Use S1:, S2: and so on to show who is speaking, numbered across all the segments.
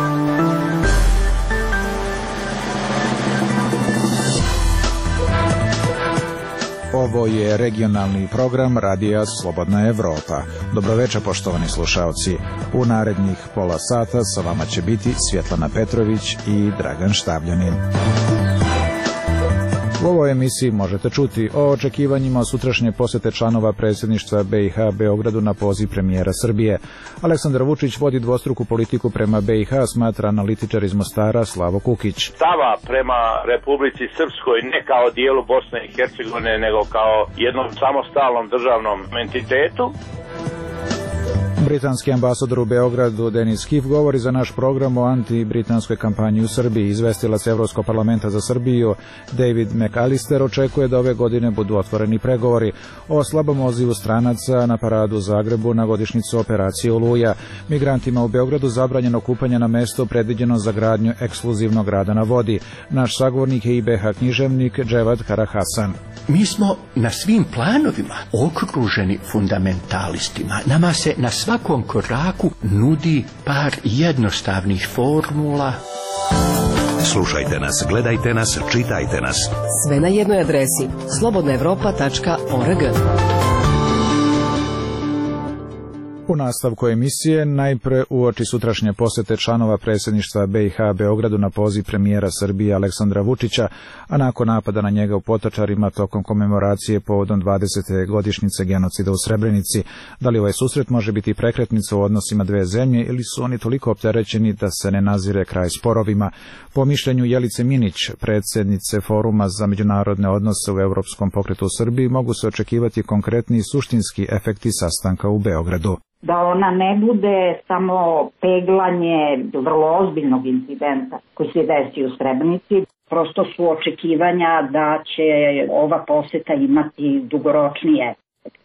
S1: Ovo je regionalni program Radija Slobodna Evropa. Dobroveče, poštovani slušaoci. U narednih pola sata sa vama će biti Svjetlana Petrović i Dragan Štavljanin. U ovoj emisiji možete čuti o očekivanjima sutrašnje posete članova predsjedništva BiH Beogradu na poziv premijera Srbije. Aleksandar Vučić vodi dvostruku politiku prema BiH, smatra analitičar iz Mostara Slavo Kukić.
S2: Stava prema Republici Srpskoj ne kao dijelu Bosne i Hercegovine, nego kao jednom samostalnom državnom entitetu.
S1: Britanski ambasador u Beogradu Denis Kif govori za naš program o anti-britanskoj kampanji u Srbiji. Izvestilac Evropskog parlamenta za Srbiju David McAllister očekuje da ove godine budu otvoreni pregovori o slabom odzivu stranaca na paradu u Zagrebu na godišnjicu operacije Oluja. Migrantima u Beogradu zabranjeno kupanje na mesto predviđeno za gradnju ekskluzivnog rada na vodi. Naš sagovornik je IBH književnik Dževad Karahasan.
S3: Mi smo na svim planovima okruženi fundamentalistima. Nama se na svakom koraku nudi par jednostavnih formula.
S4: Slušajte nas, gledajte nas, čitajte nas.
S5: Sve na jednoj adresi slobodnaevropa.org.
S1: U nastavku emisije najpre uoči sutrašnje posete članova predsjedništva BiH Beogradu na poziv premijera Srbije Aleksandra Vučića, a nakon napada na njega u Potočarima tokom komemoracije povodom 20. godišnjice genocida u Srebrenici. Da li ovaj susret može biti prekretnica u odnosima dve zemlje ili su oni toliko opterećeni da se ne nazire kraj sporovima? Po mišljenju Jelice Minić, predsjednice Foruma za međunarodne odnose u Europskom pokretu u Srbiji, mogu se očekivati konkretni i suštinski efekti sastanka u Beogradu.
S6: Da ona ne bude samo peglanje vrlo ozbiljnog incidenta koji se desi u Srebrenici. Prosto su očekivanja da će ova poseta imati dugoročnije efekte.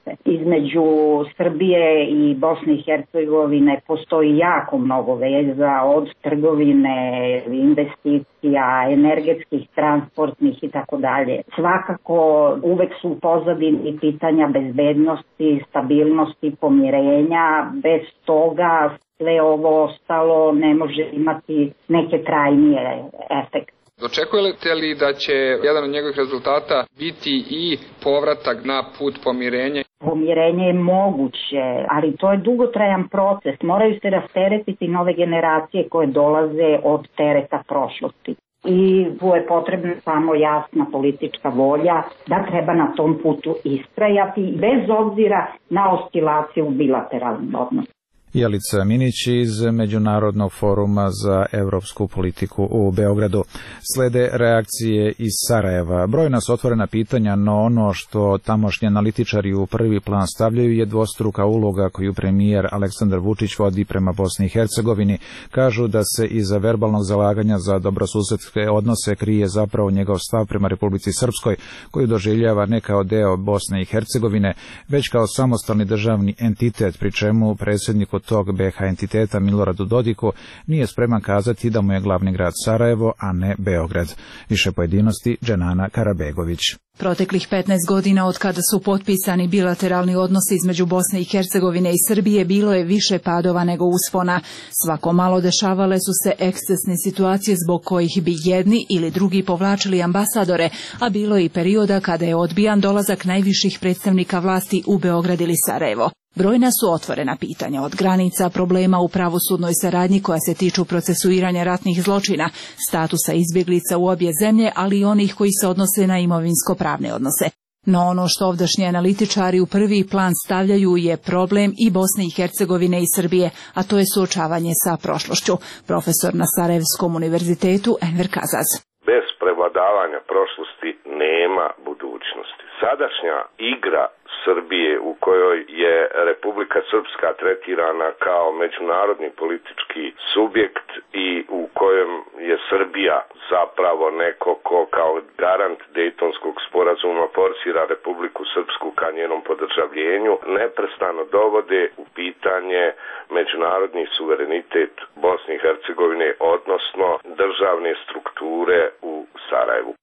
S6: Između Srbije i Bosne i Hercegovine postoji jako mnogo veza, od trgovine, investicija, energetskih, transportnih i tako dalje. Svakako uvek su u pozadini pitanja bezbednosti, stabilnosti, pomirenja. Bez toga sve ovo ostalo ne može imati neke trajnije efekte.
S7: Očekujete li da će jedan od njegovih rezultata biti i povratak na put pomirenja?
S6: Pomirenje je moguće, ali to je dugotrajan proces. Moraju se rasteretiti nove generacije koje dolaze od tereta prošlosti. I tu je potrebna samo jasna politička volja da treba na tom putu istrajati bez obzira na oscilaciju u bilateralnim odnosima.
S1: Jelica Minić iz Međunarodnog foruma za evropsku politiku u Beogradu. Slede reakcije iz Sarajeva. Brojna su otvorena pitanja, no ono što tamošnji analitičari u prvi plan stavljaju je dvostruka uloga koju premijer Aleksandar Vučić vodi prema Bosni i Hercegovini. Kažu da se iza verbalnog zalaganja za dobrosusedske odnose krije zapravo njegov stav prema Republici Srpskoj, koju doživljava ne kao deo Bosne i Hercegovine, već kao samostalni državni entitet, pri čemu predsjedniku tog BiH entiteta Miloradu Dodiku nije spreman kazati da mu je glavni grad Sarajevo, a ne Beograd. Više pojedinosti Dženana Karabegović.
S8: Proteklih 15 godina od kada su potpisani bilateralni odnosi između Bosne i Hercegovine i Srbije bilo je više padova nego uspona. Svako malo dešavale su se ekscesne situacije zbog kojih bi jedni ili drugi povlačili ambasadore, a bilo je i perioda kada je odbijan dolazak najviših predstavnika vlasti u Beograd ili Sarajevo. Brojna su otvorena pitanja, od granica, problema u pravosudnoj saradnji koja se tiču procesuiranja ratnih zločina, statusa izbjeglica u obje zemlje, ali i onih koji se odnose na imovinsko-pravne odnose. No ono što ovdašnji analitičari u prvi plan stavljaju je problem i Bosne i Hercegovine i Srbije, a to je suočavanje sa prošlošću. Profesor na Sarajevskom univerzitetu Enver Kazaz.
S9: Bez prevladavanja prošlosti nema budućnosti. Sadašnja igra Srbije u kojoj je Republika Srpska tretirana kao međunarodni politički subjekt i u kojem je Srbija zapravo neko ko kao garant Dejtonskog sporazuma forsira Republiku Srpsku ka njenom podržavljenju, neprestano dovode u pitanje međunarodni suverenitet Bosne i Hercegovine, odnosno državne strukture u Sarajevu.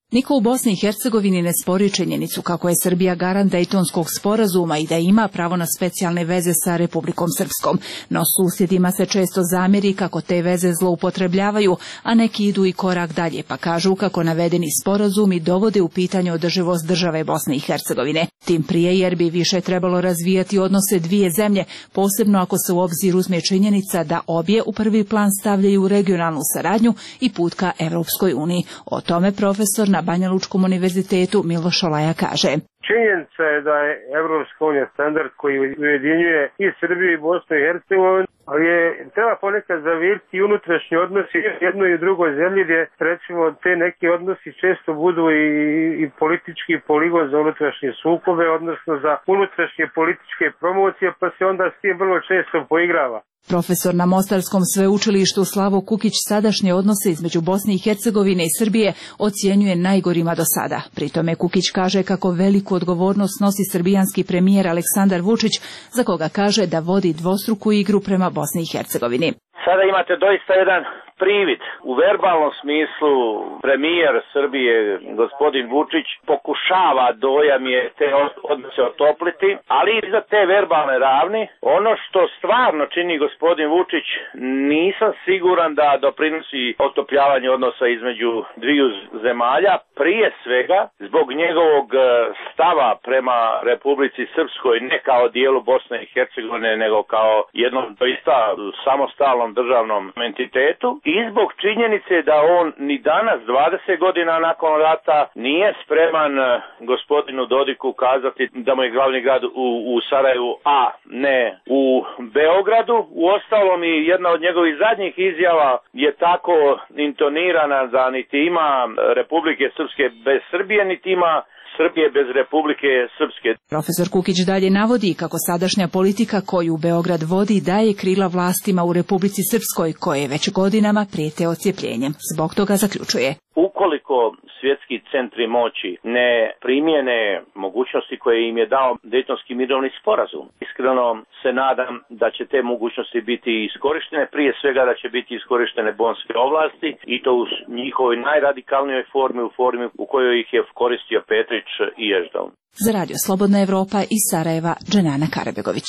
S8: Niko u Bosni i Hercegovini ne spori činjenicu kako je Srbija garant Dejtonskog sporazuma i da ima pravo na specijalne veze sa Republikom Srpskom, no susjedima se često zamjeri kako te veze zloupotrebljavaju, a neki idu i korak dalje pa kažu kako navedeni sporazumi dovode u pitanje održivost države Bosne i Hercegovine. Tim prije jer bi više trebalo razvijati odnose dvije zemlje, posebno ako se u obzir uzme činjenica da obje u prvi plan stavljaju regionalnu saradnju i put ka Evropskoj uniji. O tome profesor na Banjalučkom univerzitetu Miloš Olaja kaže.
S10: Činjenica je da je Evropska unija standard koji ujedinjuje i Srbiju i Bosnu i Hercegovinu, ali treba ponekad zaviriti i unutrašnji odnosi jednoj i drugoj zemlji gdje recimo te neki odnosi često budu i politički poligon za unutrašnje sukobe, odnosno za unutrašnje političke promocije, pa se onda s tim vrlo često poigrava.
S8: Profesor na Mostarskom sveučilištu Slavo Kukić sadašnje odnose između Bosne i Hercegovine i Srbije ocjenjuje najgorima do sada. Pritome Kukić kaže kako veliku odgovornost nosi srbijanski premijer Aleksandar Vučić, za koga kaže da vodi dvostruku igru prema Bosni i Hercegovini.
S2: Sada imate doista jedan privid. U verbalnom smislu premijer Srbije, gospodin Vučić, pokušava, dojam je, te odnose otopliti, ali i za te verbalne ravni, ono što stvarno čini gospodin Vučić, nisam siguran da doprinosi otopljavanju odnosa između dviju zemalja, prije svega zbog njegovog stava prema Republici Srpskoj, ne kao dijelu Bosne i Hercegovine, nego kao jednom doista samostalnom državnom entitetu, i zbog činjenice da on ni danas, 20 godina nakon rata, nije spreman gospodinu Dodiku kazati da mu je glavni grad u Sarajevu, a ne u Beogradu. Uostalom i jedna od njegovih zadnjih izjava je tako intonirana da niti ima Republike Srpske bez Srbije, niti ima Srbije bez Republike Srpske.
S8: Profesor Kukić dalje navodi kako sadašnja politika koju Beograd vodi daje krila vlastima u Republici Srpskoj koje već godinama prijete odcijepljenjem. Zbog toga zaključuje.
S2: Ukoliko svjetski centri moći ne primjene mogućnosti koje im je dao Dejtonski mirovni sporazum, iskreno se nadam da će te mogućnosti biti iskorištene, prije svega da će biti iskorištene bonske ovlasti i to u njihovoj najradikalnijoj formi, u formi u kojoj ih je koristio Petrić i Ježdal.
S8: Za Radio Slobodna Evropa iz Sarajeva, Dženana Karabegović.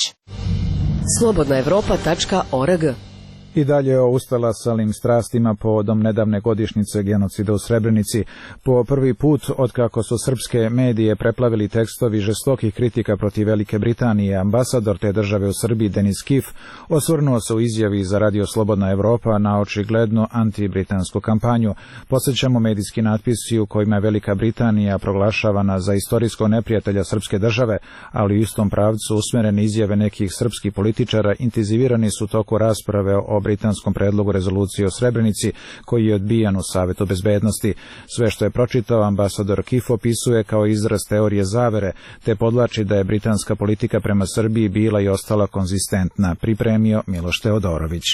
S5: slobodnaevropa.org.
S1: I dalje o ustalasalim strastima povodom nedavne godišnjice genocida u Srebrenici. Po prvi put, otkako su srpske medije preplavili tekstovi žestokih kritika protiv Velike Britanije, ambasador te države u Srbiji Denis Kif osvrnuo se u izjavi za Radio Slobodna Evropa na očiglednu antibritansku kampanju. Posjećamo medijski natpisi u kojima je Velika Britanija proglašavana za istorijskog neprijatelja srpske države, ali u istom pravcu usmjerene izjave nekih srpskih političara intenzivirani su toku rasprave o britanskom predlogu rezolucije o Srebrenici koji je odbijan u Savetu bezbednosti. Sve što je pročitao ambasador Kif opisuje kao izraz teorije zavere, te podlači da je britanska politika prema Srbiji bila i ostala konzistentna, pripremio Miloš Teodorović.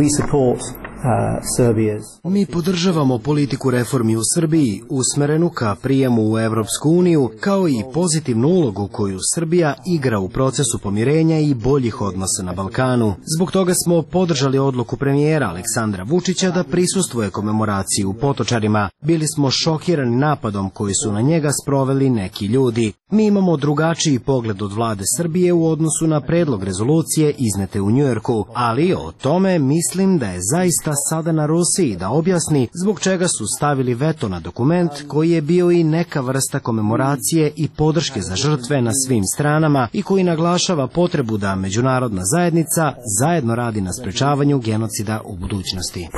S11: Mi podržavamo politiku reformi u Srbiji, usmerenu ka prijemu u Evropsku uniju, kao i pozitivnu ulogu koju Srbija igra u procesu pomirenja i boljih odnosa na Balkanu. Zbog toga smo podržali odluku premijera Aleksandra Vučića da prisustvuje komemoraciji u Potočarima. Bili smo šokirani napadom koji su na njega sproveli neki ljudi. Mi imamo drugačiji pogled od vlade Srbije u odnosu na predlog rezolucije iznete u Njujorku, ali o tome mislim da je zaista sada na Rusiji da objasni zbog čega su stavili veto na dokument koji je bio i neka vrsta komemoracije i podrške za žrtve na svim stranama i koji naglašava potrebu da međunarodna zajednica zajedno radi na sprečavanju genocida u budućnosti.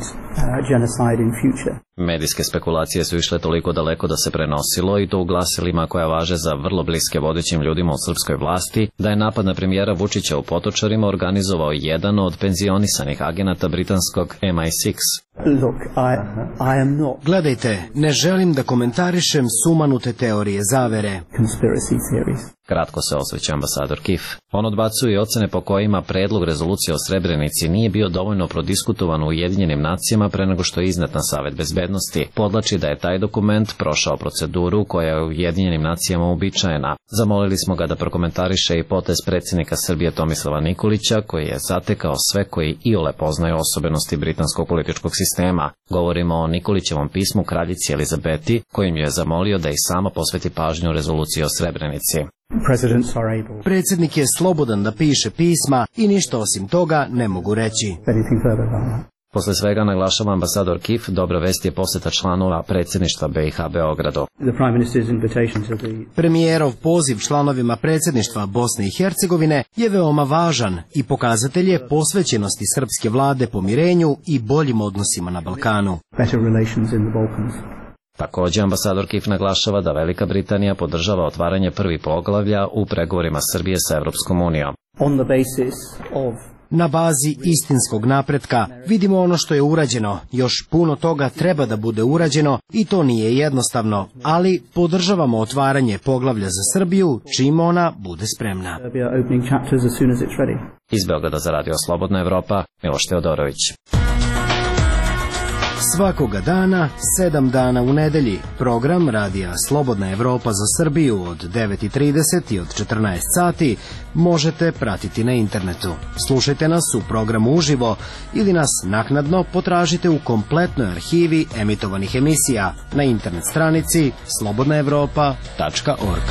S12: Medijske spekulacije su išle toliko daleko da se prenosilo i to u glasilima koja važe za vrlo bliske vodećim ljudima u srpskoj vlasti, da je napad na premijera Vučića u Potočarima organizovao jedan od penzionisanih agenata britanskog MI6.
S11: Gledajte, ne želim da komentarišem sumanute teorije zavere.
S12: Kratko se osvrće ambasador Kif. On odbacuje ocene po kojima predlog rezolucije o Srebrenici nije bio dovoljno prodiskutovan u Ujedinjenim nacijama pre nego što je iznet na Savet bezbednosti. Podlači da je taj dokument prošao proceduru koja je u Ujedinjenim nacijama uobičajena. Zamolili smo ga da prokomentariše i potez predsjednika Srbije Tomislava Nikolića, koji je zatekao sve koji iole poznaju osobenosti britanskog političkog sistema. Govorimo o Nikolićevom pismu kraljici Elizabeti, kojim je zamolio da i sama posveti pažnju rezoluciji o Srebrenici.
S11: Predsjednik je slobodan da piše pisma i ništa osim toga ne mogu reći.
S12: Posle svega, naglašava ambasador Kif, dobra vest je poseta članova predsjedništva BiH Beogradu.
S11: Premijerov poziv članovima predsjedništva Bosne i Hercegovine je veoma važan i pokazatelj je posvećenosti srpske vlade pomirenju i boljim odnosima na Balkanu.
S12: Također, ambasador Kif naglašava da Velika Britanija podržava otvaranje prvih poglavlja u pregovorima Srbije sa Evropskom unijom.
S11: Na bazi istinskog napretka vidimo ono što je urađeno, još puno toga treba da bude urađeno i to nije jednostavno, ali podržavamo otvaranje poglavlja za Srbiju čim ona bude spremna.
S12: Iz Beograda za Radio Slobodna Evropa, Miloš Teodorović.
S11: Svakoga dana, 7 dana u nedelji, program Radija Slobodna Evropa za Srbiju od 9:30 i od 14 sati možete pratiti na internetu. Slušajte nas u programu uživo ili nas naknadno potražite u kompletnoj arhivi emitovanih emisija na internet stranici slobodnaevropa.org.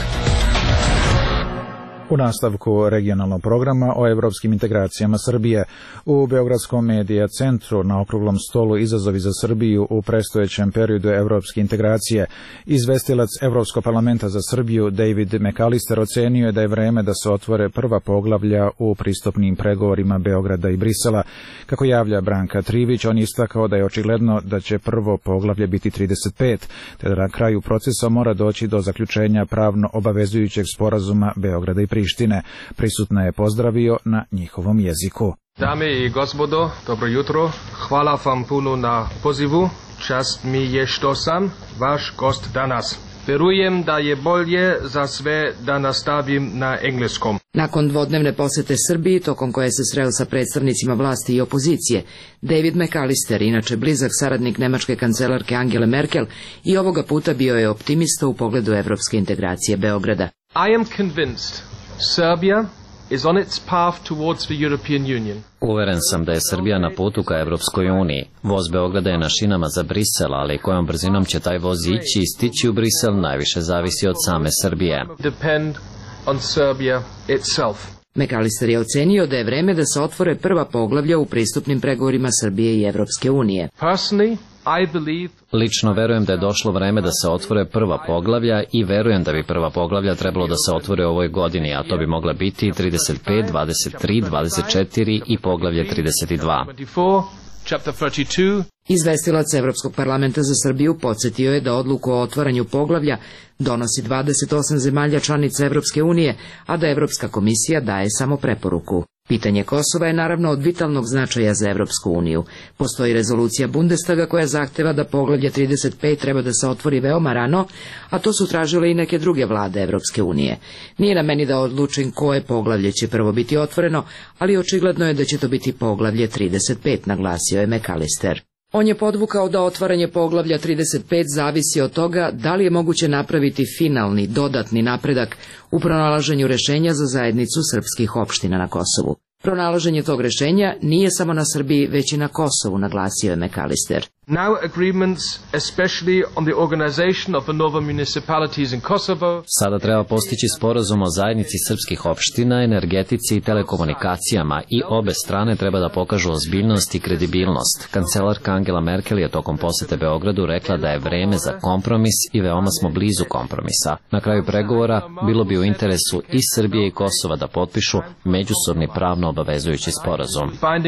S1: U nastavku regionalnog programa o evropskim integracijama Srbije u Beogradskom medija centru na okruglom stolu izazovi za Srbiju u predstojećem periodu evropske integracije, izvestilac Evropskog parlamenta za Srbiju David McAllister ocenio je da je vreme da se otvore prva poglavlja u pristupnim pregovorima Beograda i Brisela. Kako javlja Branka Trivić, on istakao da je očigledno da će prvo poglavlje biti 35, te da na kraju procesa mora doći do zaključenja pravno obavezujućeg sporazuma Beograda i Prištine. Prisutna je pozdravio na njihovom jeziku.
S13: Dame i gospodo, dobro jutro. Hvala vam puno na pozivu. Čast mi je što sam vaš gost danas. Verujem da je bolje za sve da nastavim na engleskom.
S14: Nakon dvodnevne posete Srbiji, tokom koje se sreo sa predstavnicima vlasti i opozicije, David McAllister, inače blizak saradnik nemačke kancelarke Angele Merkel, i ovoga puta bio je optimista u pogledu evropske integracije Beograda.
S13: I am convinced Serbia is on its path towards the European Union.
S12: Uveren sam da je Srbija na putu ka Evropskoj uniji. Voz Beograda je na šinama za Brisel, ali kojom brzinom će taj voz ići i stići u Brisel najviše zavisi od same Srbije.
S13: Depend on Serbia itself.
S14: McAllister je ocenio da je vreme da se otvore prva poglavlja u pristupnim pregovorima Srbije i Evropske unije.
S13: Personally, I believe...
S12: Lično verujem da je došlo vreme da se otvore prva poglavlja i verujem da bi prva poglavlja trebalo da se otvore u ovoj godini, a to bi mogla biti 35, 23, 24 i poglavlje 32.
S14: Izvestilac Evropskog parlamenta za Srbiju podsjetio je da odluku o otvaranju poglavlja donosi 28 zemalja članica Evropske unije, a da Evropska komisija daje samo preporuku. Pitanje Kosova je naravno od vitalnog značaja za Evropsku uniju. Postoji rezolucija Bundestaga koja zahteva da poglavlje 35 treba da se otvori veoma rano, a to su tražile i neke druge vlade Evropske unije. Nije na meni da odlučim koje poglavlje će prvo biti otvoreno, ali očigledno je da će to biti poglavlje 35, naglasio je McAllister. On je podvukao da otvaranje poglavlja 35 zavisi od toga da li je moguće napraviti finalni, dodatni napredak u pronalaženju rešenja za zajednicu srpskih opština na Kosovu. Pronalaženje tog rešenja nije samo na Srbiji, već i na Kosovu, naglasio je McAllister.
S13: Now agreements, especially on the organization of the nove municipalities in Kosovo.
S12: Sada treba postići sporazum o zajednici srpskih opština, energetici i telekomunikacijama i obe strane treba da pokažu ozbiljnost i kredibilnost. Kancelarka Angela Merkel je tokom posete Beogradu rekla da je vreme za kompromis i veoma smo blizu kompromisa. Na kraju pregovora bilo bi u interesu i Srbije i Kosova da potpišu međusobni pravno obavezujući sporazum.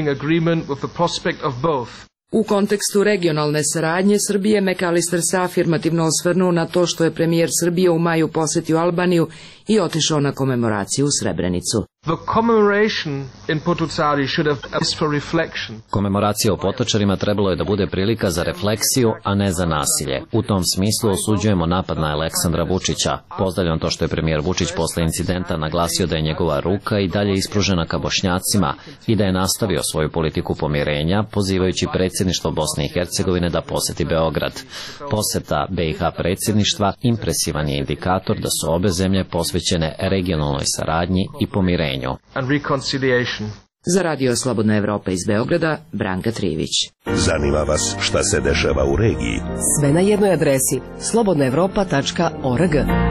S14: U kontekstu regionalne saradnje Srbije, McAllister se afirmativno osvrnuo na to što je premijer Srbije u maju posetio Albaniju i otišao na komemoraciju u Srebrenicu.
S13: The commemoration in Potocari should have been for reflection.
S12: Komemoracija u Potočarima trebalo je da bude prilika za refleksiju, a ne za nasilje. U tom smislu osuđujemo napad na Aleksandra Vučića. Pozdravljam to što je premijer Vučić posle incidenta naglasio da je njegova ruka i dalje ispružena ka Bošnjacima i da je nastavio svoju politiku pomirenja, pozivajući predsjedništvo Bosne i Hercegovine da poseti Beograd. Poseta BiH predsjedništva impresivan je indikator da su obe zemlje posvećene regionalnoj saradnji i pomirenju.
S14: Za Radio Slobodna Evropa iz Beograda, Branka Trivić.
S4: Zanima vas šta se dešava u regiji?
S5: Sve na jednoj adresi slobodnaevropa.org.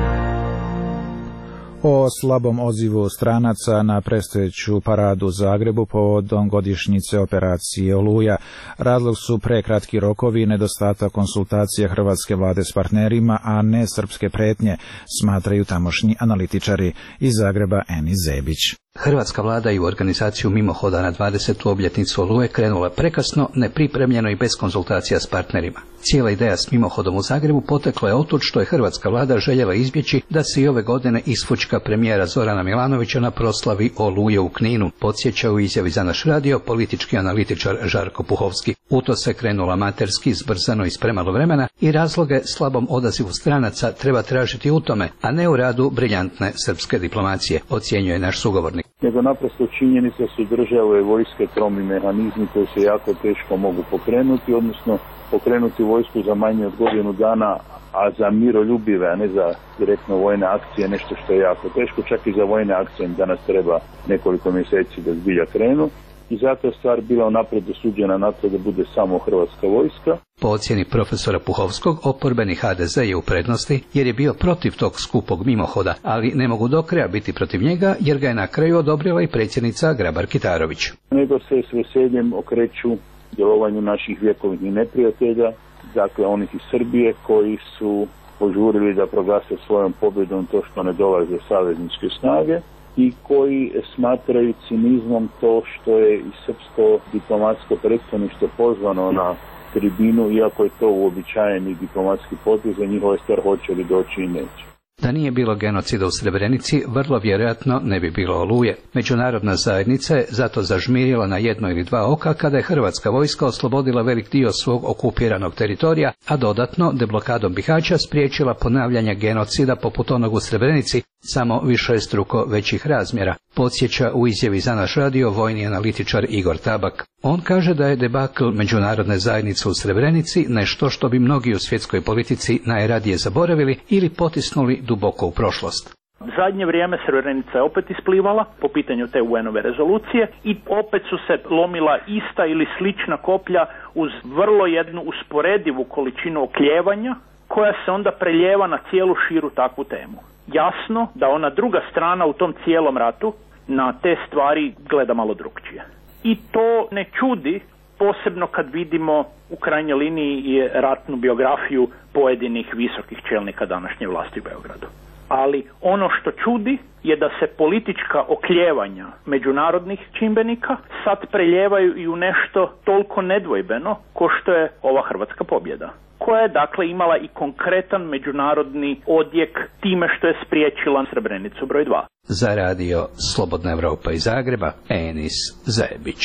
S1: O slabom odzivu stranaca na predstojeću paradu u Zagrebu povodom godišnjice operacije Oluja. Razlog su prekratki rokovi i nedostatak konsultacija hrvatske vlade s partnerima, a ne srpske pretnje, smatraju tamošnji analitičari. Iz Zagreba Eni Zebić.
S15: Hrvatska vlada i u organizaciju mimohoda na 20. obljetnicu Oluje krenula prekasno, nepripremljeno i bez konzultacija s partnerima. Cijela ideja s mimohodom u Zagrebu potekla je otud što je hrvatska vlada željela izbjeći da se i ove godine isfućka premijera Zorana Milanovića na proslavi Oluje u Kninu, podsjeća u izjavi za naš radio politički analitičar Žarko Puhovski. U to se krenulo amaterski, zbrzano i s premalo vremena i razloge slabom odazivu stranaca treba tražiti u tome, a ne u radu briljantne srpske diplomacije, ocjenjuje naš sugovornik.
S16: Nego naprosto činjenica su države vojske tromi mehanizmi koji se jako teško mogu pokrenuti, odnosno pokrenuti vojsku za manje od godinu dana, a za miroljubive, a ne za direktno vojne akcije, nešto što je jako teško, čak i za vojne akcije danas treba nekoliko mjeseci da zbilja krenu. I zato je stvar bila unaprijed osuđena na to da bude samo hrvatska vojska.
S15: Po ocjeni profesora Puhovskog, oporbeni HDZ je u prednosti jer je bio protiv tog skupog mimohoda, ali ne mogu do kraja biti protiv njega jer ga je na kraju odobrila i predsjednica Grabar-Kitarović.
S16: Nego se s veseljem okreću djelovanju naših vjekovnih neprijatelja, dakle onih iz Srbije koji su požurili da proglase svojom pobjedom to što ne dolaze savezničke snage i koji smatraju cinizmom to što je i srpsko diplomatsko predstavništvo pozvano na tribinu, iako je to uobičajeni diplomatski potez, za njihove stvar hoće li doći i neće.
S15: Da nije bilo genocida u Srebrenici, vrlo vjerojatno ne bi bilo Oluje. Međunarodna zajednica je zato zažmirila na jedno ili dva oka kada je hrvatska vojska oslobodila velik dio svog okupiranog teritorija, a dodatno deblokadom Bihaća spriječila ponavljanje genocida poput onog u Srebrenici, samo višestruko većih razmjera, podsjeća u izjavi za naš radio vojni analitičar Igor Tabak. On kaže da je debakl međunarodne zajednice u Srebrenici nešto što bi mnogi u svjetskoj politici najradije zaboravili ili potisnuli duboko u prošlost.
S17: Zadnje vrijeme Srebrenica je opet isplivala po pitanju te UN-ove rezolucije i opet su se lomila ista ili slična koplja uz vrlo jednu usporedivu količinu oklijevanja koja se onda preljeva na cijelu širu takvu temu. Jasno da ona druga strana u tom cijelom ratu na te stvari gleda malo drukčije. I to ne čudi, posebno kad vidimo u krajnjoj liniji i ratnu biografiju pojedinih visokih čelnika današnje vlasti u Beogradu. Ali ono što čudi je da se politička oklijevanja međunarodnih čimbenika sad preljevaju i u nešto toliko nedvojbeno ko što je ova hrvatska pobjeda, koja je dakle imala i konkretan međunarodni odjek time što je spriječila Srebrenicu broj 2.
S15: Za radio Slobodna Evropa iz Zagreba, Enis Zebić.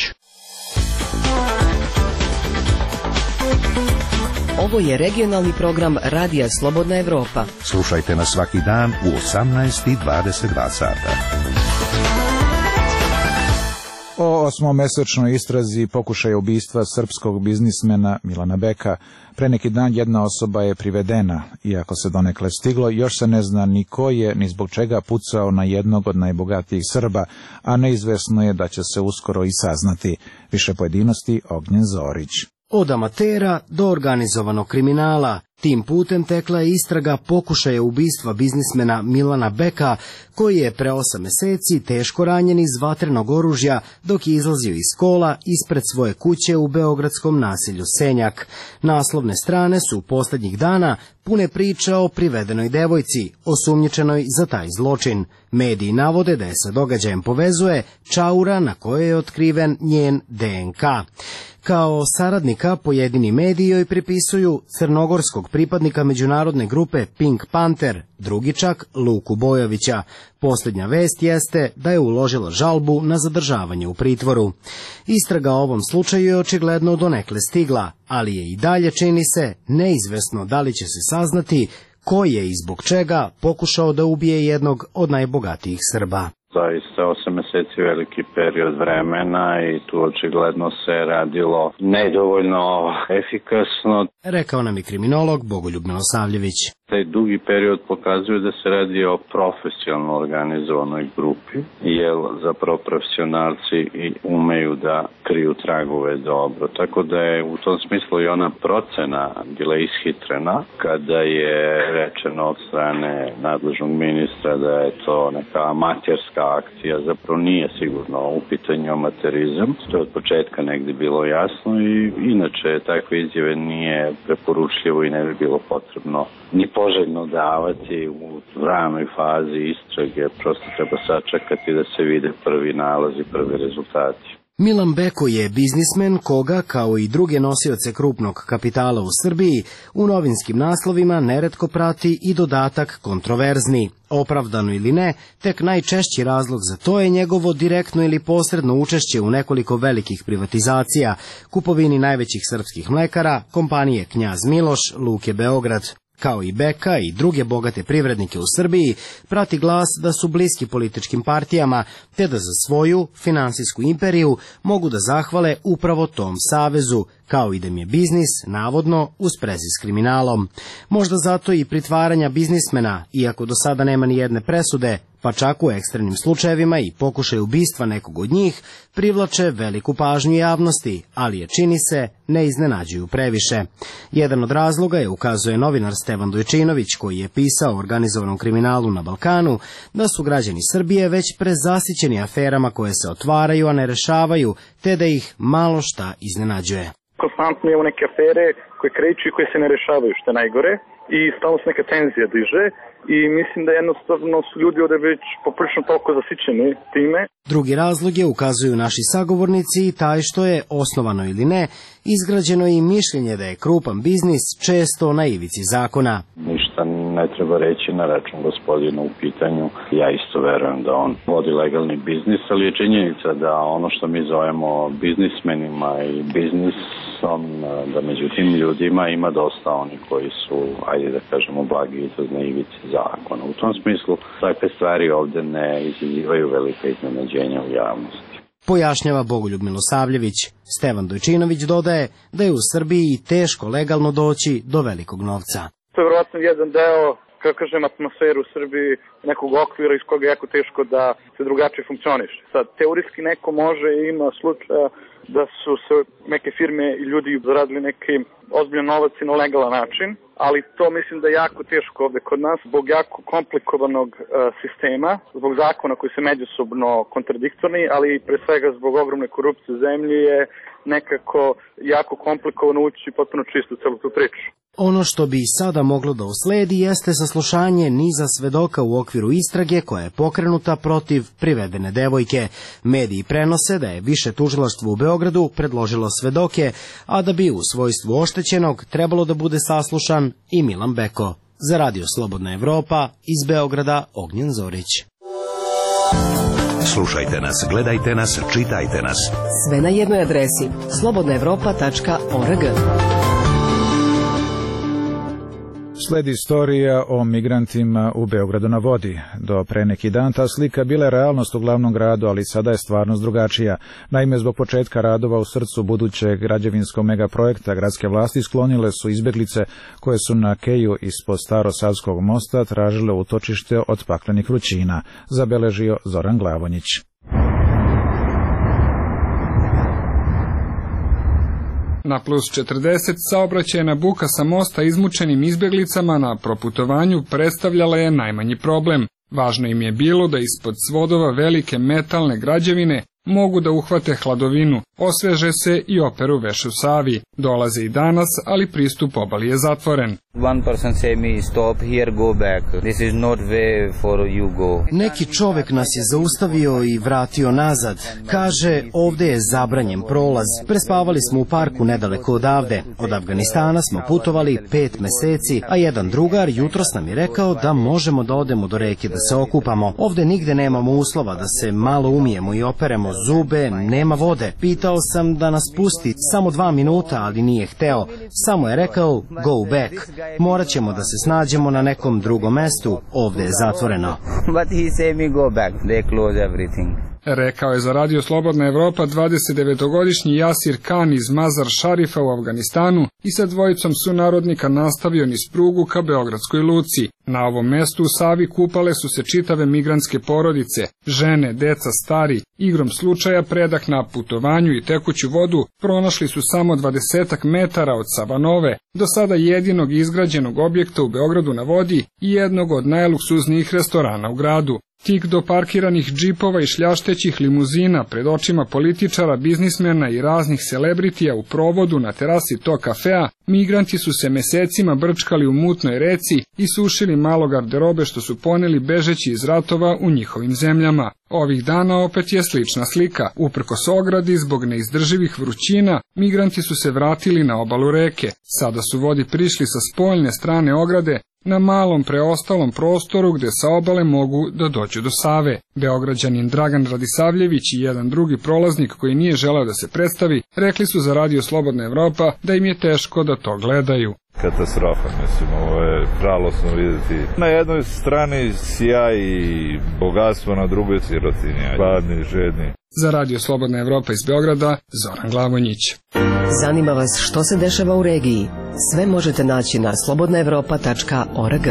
S5: Ovo je regionalni program Radija Slobodna Evropa.
S4: Slušajte nas svaki dan u 18:22 sata.
S1: O osmomesečnoj istrazi pokušaja ubistva srpskog biznismena Milana Beka. Pre neki dan jedna osoba je privedena, iako se donekle stiglo, još se ne zna ni ko je, ni zbog čega pucao na jednog od najbogatijih Srba, a neizvesno je da će se uskoro i saznati. Više pojedinosti Ognjen Zorić.
S11: Od amatera do organizovanog kriminala, tim putem tekla je istraga pokušaja ubistva biznismena Milana Beka, koji je pre 8 meseci teško ranjen iz vatrenog oružja dok je izlazio iz kola ispred svoje kuće u beogradskom naselju Senjak. Naslovne strane su posljednjih dana pune priča o privedenoj devojci, osumnjičenoj za taj zločin. Mediji navode da je sa događajem povezuje čaura na kojoj je otkriven njen DNK. Kao saradnika pojedini mediji joj pripisuju crnogorskog pripadnika međunarodne grupe Pink Panther, drugi čak Luku Bojovića. Posljednja vest jeste da je uložila žalbu na zadržavanje u pritvoru. Istraga o ovom slučaju je očigledno donekle stigla, ali je i dalje, čini se, neizvesno da li će se saznati ko je i zbog čega pokušao da ubije jednog od najbogatijih Srba.
S16: Zaista 8 meseci veliki period vremena i tu očigledno se radilo nedovoljno efikasno.
S11: Rekao nam i kriminolog Bogoljub Milosavljević.
S16: Taj dugi period pokazuje da se radi o profesionalno organizovanoj grupi, jer zapravo profesionalci i umeju da kriju tragove dobro. Tako da je u tom smislu i ona procena bila ishitrena kada je rečeno od strane nadležnog ministra da je to neka amaterska akcija, zapravo nije sigurno u pitanju amaterizam. To je od početka negdje bilo jasno i inače takve izjave nije preporučljivo i ne bi bilo potrebno ni poželjno davati u ranoj fazi istrage, prosto treba sačekati da se vide prvi nalazi, prvi rezultati.
S11: Milan Beko je biznismen koga, kao i druge nosioce krupnog kapitala u Srbiji, u novinskim naslovima neretko prati i dodatak kontroverzni. Opravdano ili ne, tek najčešći razlog za to je njegovo direktno ili posredno učešće u nekoliko velikih privatizacija, kupovini najvećih srpskih mlekara, kompanije Knjaz Miloš, Luke Beograd. Kao i Beka i druge bogate privrednike u Srbiji, prati glas da su bliski političkim partijama, te da za svoju finansijsku imperiju mogu da zahvale upravo tom savezu, kao i da im je biznis, navodno, u sprezi s kriminalom. Možda zato i pritvaranja biznismena, iako do sada nema ni jedne presude, pa čak u ekstremnim slučajevima i pokušaj ubistva nekog od njih, privlače veliku pažnju javnosti, ali je, čini se, ne iznenađuju previše. Jedan od razloga je, ukazuje novinar Stevan Dojčinović, koji je pisao o organizovanom kriminalu na Balkanu, da su građani Srbije već prezasićeni aferama koje se otvaraju, a ne rešavaju, te da ih malo šta iznenađuje.
S18: Konstantno je u neke afere koje kreću i koje se ne rešavaju, što je najgore, i stalno se neka tenzija diže i mislim da jednostavno su ljudi ovde već poprilično toliko zasićeni time.
S11: Drugi razlog je, ukazuju naši sagovornici, i taj što je, osnovano ili ne, izgrađeno i mišljenje da je krupan biznis često na ivici zakona.
S16: Ništa ne treba reći na račun gospodina u pitanju. Ja isto verujem da on vodi legalni biznis, ali je činjenica da ono što mi zovemo biznismenima i biznisom, da među tim ljudima ima dosta oni koji su, ajde da kažemo, blagi izraz na ivici zakona. U tom smislu takve stvari ovde ne izazivaju velika iznenađenja u javnosti.
S11: Pojašnjava Bogoljub Milosavljević. Stevan Dojčinović dodaje da je u Srbiji teško legalno doći do velikog novca.
S18: To je vjerojatno jedan deo, kako kažem, atmosferu u Srbiji, nekog okvira iz koga je jako teško da se drugačije funkcioniše. Sad, teorijski neko može i ima slučaja da su se neke firme i ljudi zaradili neki ozbiljan novac i na legalan način, ali to mislim da je jako teško ovde kod nas, zbog jako komplikovanog sistema, zbog zakona koji se međusobno kontradiktorni, ali pre svega zbog ogromne korupcije u zemlji je nekako jako komplikovano ući potpuno čisto celu tu priču.
S11: Ono što bi sada moglo da usledi jeste saslušanje niza svedoka u okviru istrage koja je pokrenuta protiv privedene devojke. Mediji prenose da je više tužilaštvo u Beogradu predložilo svedoke, a da bi u svojstvu oštećenog trebalo da bude saslušan i Milan Beko. Za Radio Slobodna Evropa, iz Beograda, Ognjen Zorić.
S4: Slušajte nas, gledajte nas, čitajte nas.
S5: Sve na jednoj adresi slobodnaevropa.org.
S1: Sledi istorija o migrantima u Beogradu na vodi. Do pre neki dan ta slika bila je realnost u glavnom gradu, ali sada je stvarnost drugačija. Naime, zbog početka radova u srcu budućeg građevinskog megaprojekta gradske vlasti sklonile su izbeglice koje su na keju ispod Starosavskog mosta tražile utočište od paklenih vrućina, zabeležio Zoran Glavonjić.
S7: Na plus 40 saobraćajna buka sa mosta izmučenim izbjeglicama na proputovanju predstavljala je najmanji problem. Važno im je bilo da ispod svodova velike metalne građevine mogu da uhvate hladovinu, osveže se i operu veš u Savi. Dolaze i danas, ali pristup obali je zatvoren.
S19: One person say me stop here, go back. This is not way for you go.
S11: Neki čovek nas je zaustavio i vratio nazad. Kaže, ovde je zabranjen prolaz. Prespavali smo u parku nedaleko odavde. Od Afganistana smo putovali 5 meseci, a jedan drugar jutros nam je rekao da možemo da odemo do reke da se okupamo. Ovde nigde nemamo uslova da se malo umijemo i operemo zube, nema vode. Pitao sam da nas pusti samo 2 minuta, ali nije hteo. Samo je rekao, go back. Morat ćemo da se snađemo na nekom drugom mestu, ovde je zatvoreno.
S19: But he say me go back, they close everything.
S7: Rekao je za Radio Slobodna Evropa 29-godišnji Jasir Khan iz Mazar Šarifa u Afganistanu i sa dvojicom sunarodnika nastavio niz prugu ka Beogradskoj luci. Na ovom mestu u Savi kupale su se čitave migrantske porodice, žene, deca, stari. Igrom slučaja predah na putovanju i tekuću vodu pronašli su samo 20 metara od Savanove, do sada jedinog izgrađenog objekta u Beogradu na vodi i jednog od najluksuznijih restorana u gradu. Tik do parkiranih džipova i šljaštećih limuzina pred očima političara, biznismena i raznih celebritija u provodu na terasi tog kafea, migranti su se mesecima brčkali u mutnoj reci i sušili malo garderobe što su poneli bežeći iz ratova u njihovim zemljama. Ovih dana opet je slična slika. Uprkos ogradi, zbog neizdrživih vrućina, migranti su se vratili na obalu reke. Sada su vodi prišli sa spoljne strane ograde, na malom preostalom prostoru gde sa obale mogu da dođu do Save. Beograđanin Dragan Radisavljević i jedan drugi prolaznik koji nije želeo da se predstavi, rekli su za Radio Slobodna Evropa da im je teško da to gledaju.
S20: Katastrofa, mislim, ovo je žalosno vidjeti. Na jednoj strani sjaj i bogatstvo, na drugoj sirotinja, gladni, žedni.
S7: Za Radio Slobodna Evropa iz Beograda, Zoran Glavonjić.
S5: Zanima vas što se dešava u regiji? Sve možete naći na slobodnaevropa.org.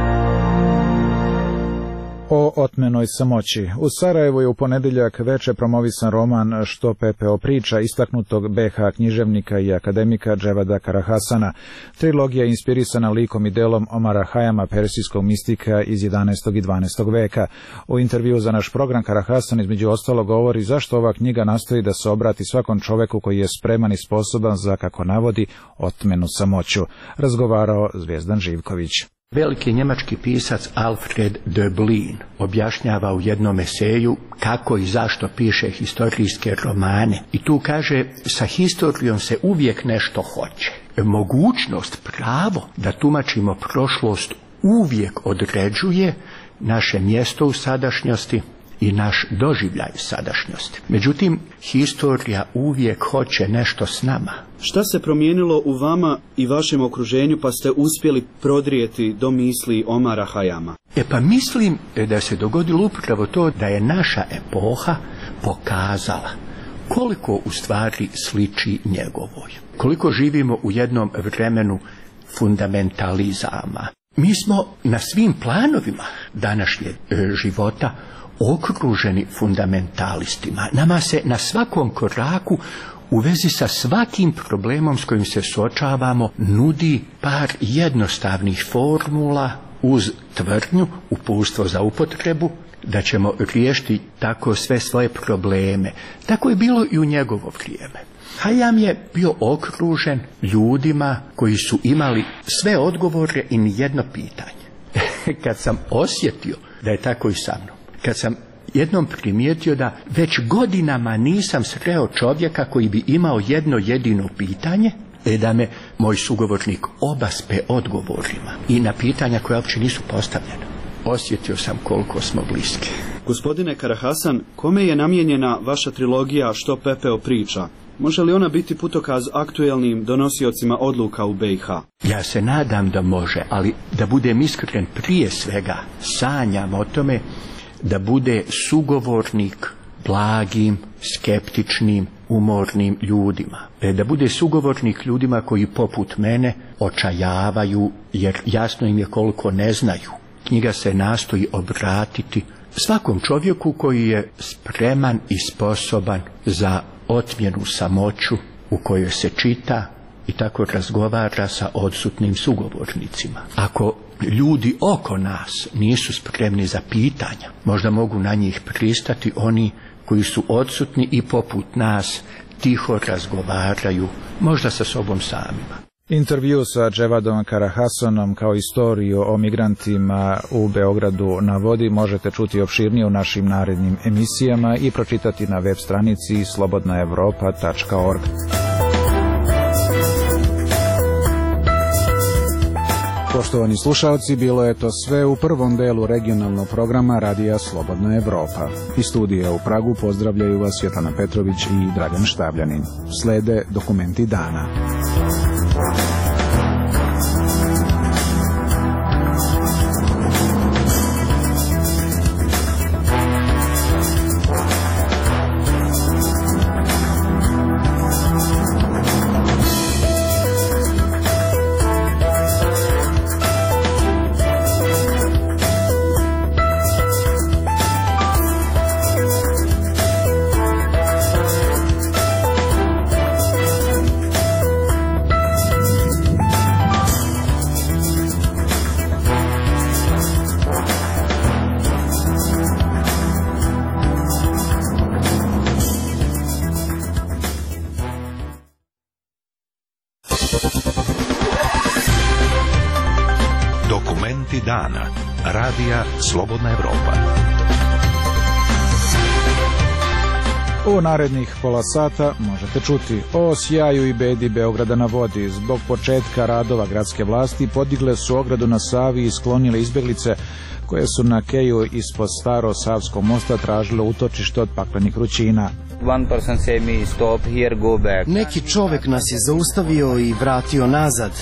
S1: O otmenoj samoći. U Sarajevu je u ponedeljak veče promovisan roman Što pepeo priča istaknutog BH književnika i akademika Dževada Karahasana. Trilogija je inspirisana likom i delom Omara Hajama, persijskog mistika iz 11. i 12. veka. U intervju za naš program Karahasan između ostalo govori zašto ova knjiga nastoji da se obrati svakom čoveku koji je spreman i sposoban za, kako navodi, otmenu samoću. Razgovarao Zvijezdan Živković.
S3: Veliki njemački pisac Alfred Döblin objašnjava u jednom eseju kako i zašto piše historijske romane. I tu kaže, sa historijom se uvijek nešto hoće. Mogućnost, pravo da tumačimo prošlost uvijek određuje naše mjesto u sadašnjosti i naš doživljaj sadašnjosti. Međutim, historija uvijek hoće nešto s nama.
S21: Šta se promijenilo u vama i vašem okruženju pa ste uspjeli prodrijeti do misli Omara Hajama?
S3: Pa mislim da se dogodilo upravo to da je naša epoha pokazala koliko u stvari sliči njegovoj. Koliko živimo u jednom vremenu fundamentalizama. Mi smo na svim planovima današnjeg života okruženi fundamentalistima. Nama se na svakom koraku u vezi sa svakim problemom s kojim se suočavamo nudi par jednostavnih formula uz tvrdnju, uputstvo za upotrebu, da ćemo riješiti tako sve svoje probleme. Tako je bilo i u njegovo vrijeme. Hajam je bio okružen ljudima koji su imali sve odgovore i nijedno pitanje. Kad sam osjetio da je tako i sa mnom, kad sam jednom primijetio da već godinama nisam sreo čovjeka koji bi imao jedno jedino pitanje, da me moj sugovornik obaspe odgovorima i na pitanja koja uopće nisu postavljena. Osjetio sam koliko smo bliski.
S21: Gospodine Karahasan, kome je namijenjena vaša trilogija Što pepeo priča? Može li ona biti putokaz aktuelnim donosiocima odluka u BiH?
S3: Ja se nadam da može, ali da budem iskren, prije svega sanjam o tome da bude sugovornik blagim, skeptičnim, umornim ljudima. Da bude sugovornik ljudima koji poput mene očajavaju, jer jasno im je koliko ne znaju. Knjiga se nastoji obratiti svakom čovjeku koji je spreman i sposoban za otmjenu samoću u kojoj se čita i tako razgovara sa odsutnim sugovornicima. Ako ljudi oko nas nisu spremni za pitanja, možda mogu na njih pristati oni koji su odsutni i poput nas tiho razgovaraju, možda sa sobom samima.
S1: Intervju sa Dževadom Karahasanom kao istoriju o migrantima u Beogradu na vodi možete čuti opširnije u našim narednim emisijama i pročitati na web stranici slobodnaevropa.org. Poštovani slušalci, bilo je to sve u prvom delu regionalnog programa Radija Slobodna Evropa. Iz studija u Pragu pozdravljaju vas Svetlana Petrović i Dragan Štabljanin. Slede dokumenti dana.
S4: Dokumenti dana. Radija Slobodna Evropa.
S1: U narednih pola sata možete čuti o sjaju i bedi Beograda na vodi. Zbog početka radova gradske vlasti podigle su ogradu na Savi i sklonile izbeglice koje su na keju ispod Staro Savskog mosta tražile utočište od paklenih vrućina.
S19: One person say me stop here, go back.
S11: Neki čovek nas je zaustavio i vratio nazad.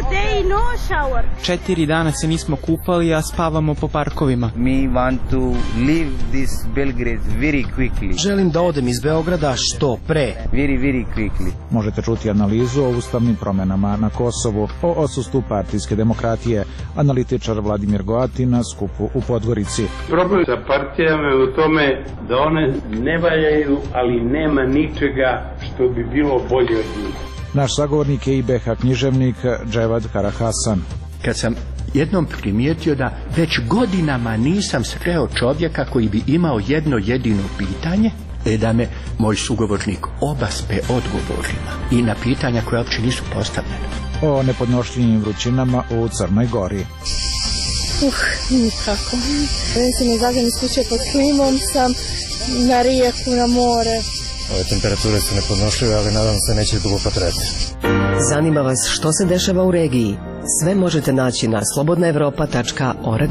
S6: 4 dana se nismo kupali, a spavamo po parkovima.
S19: Me want to leave this Belgrade very quickly.
S11: Želim da odem iz Beograda što pre.
S19: Very quickly.
S1: Možete čuti analizu o ustavnim promenama na Kosovu, o odsustvu partijske demokratije. Analitičar Vladimir Goatin na skupu u Podgorici.
S22: Problem sa partijama je u tome da one ne valjaju, ali nema ničega što bi bilo bolje od njih.
S1: Naš sagovornik je IBH književnik Dževad Karahasan.
S3: Kad sam jednom primijetio da već godinama nisam sreo čovjeka koji bi imao jedno jedino pitanje, da me moj sugovornik obaspe odgovorima i na pitanja koja uopće nisu postavljena.
S1: O nepodnošljivim vrućinama u Crnoj Gori.
S23: Nikako. Se ne izađem iz kuće pod klimom, sam na rijeku, na more.
S24: Ove temperature su nepodnošljive, ali nadam se neće dugo potrajati.
S5: Zanima vas što se dešava u regiji? Sve možete naći na slobodnaevropa.org.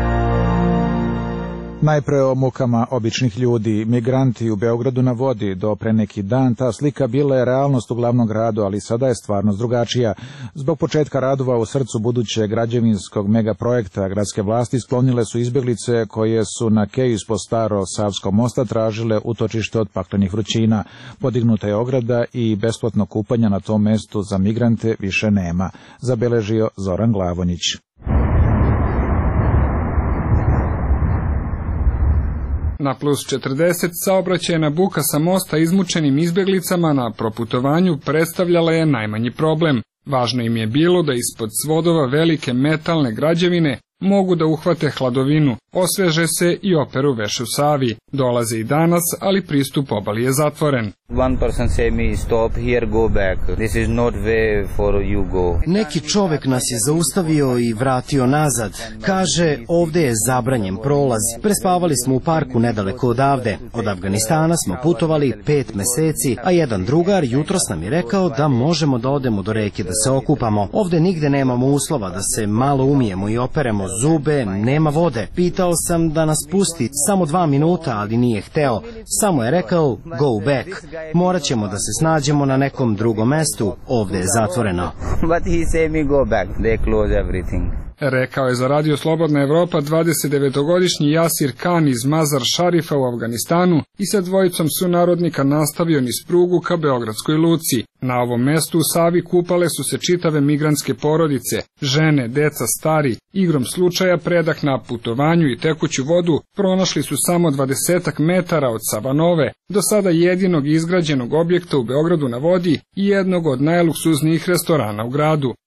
S1: Najpre o mukama običnih ljudi. Migranti u Beogradu na vodi. Do pre neki dan ta slika bila je realnost u glavnom gradu, ali sada je stvarnost drugačija. Zbog početka radova u srcu budućeg građevinskog megaprojekta gradske vlasti sklonile su izbeglice koje su na keju ispod Staro Savskog mosta tražile utočište od paklenih vrućina. Podignuta je ograda i besplatno kupanje na tom mestu za migrante više nema, zabeležio Zoran Glavonjić.
S7: Na plus 40 saobraćajna buka sa mosta izmučenim izbjeglicama na proputovanju predstavljala je najmanji problem. Važno im je bilo da ispod svodova velike metalne građevine mogu da uhvate hladovinu, osveže se i operu veš u Savi. Dolaze i danas, ali pristup obali je zatvoren.
S19: One person say me stop here, go back. This is not way for you go.
S11: Neki čovek nas je zaustavio i vratio nazad. Kaže, ovde je zabranjen prolaz. Prespavali smo u parku nedaleko odavde. Od Afganistana smo putovali 5 meseci, a jedan drugar jutros nam je rekao da možemo da odemo do reke da se okupamo. Ovde nigde nemamo uslova da se malo umijemo i operemo zube, nema vode. Pitao sam da nas pusti samo 2 minuta, ali nije hteo. Samo je rekao go back. Morat ćemo da se snađemo na nekom drugom mestu. Ovde je zatvoreno.
S19: But he say me go back. They close everything.
S7: Rekao je za Radio Slobodna Evropa 29-godišnji Jasir Khan iz Mazar Šarifa u Afganistanu i sa dvojicom sunarodnika nastavio niz prugu ka Beogradskoj luci. Na ovom mestu u Savi kupale su se čitave migrantske porodice, žene, deca, stari. Igrom slučaja predah na putovanju i tekuću vodu pronašli su samo 20 metara od Savanove, do sada jedinog izgrađenog objekta u Beogradu na vodi i jednog od najluksuznijih restorana u gradu.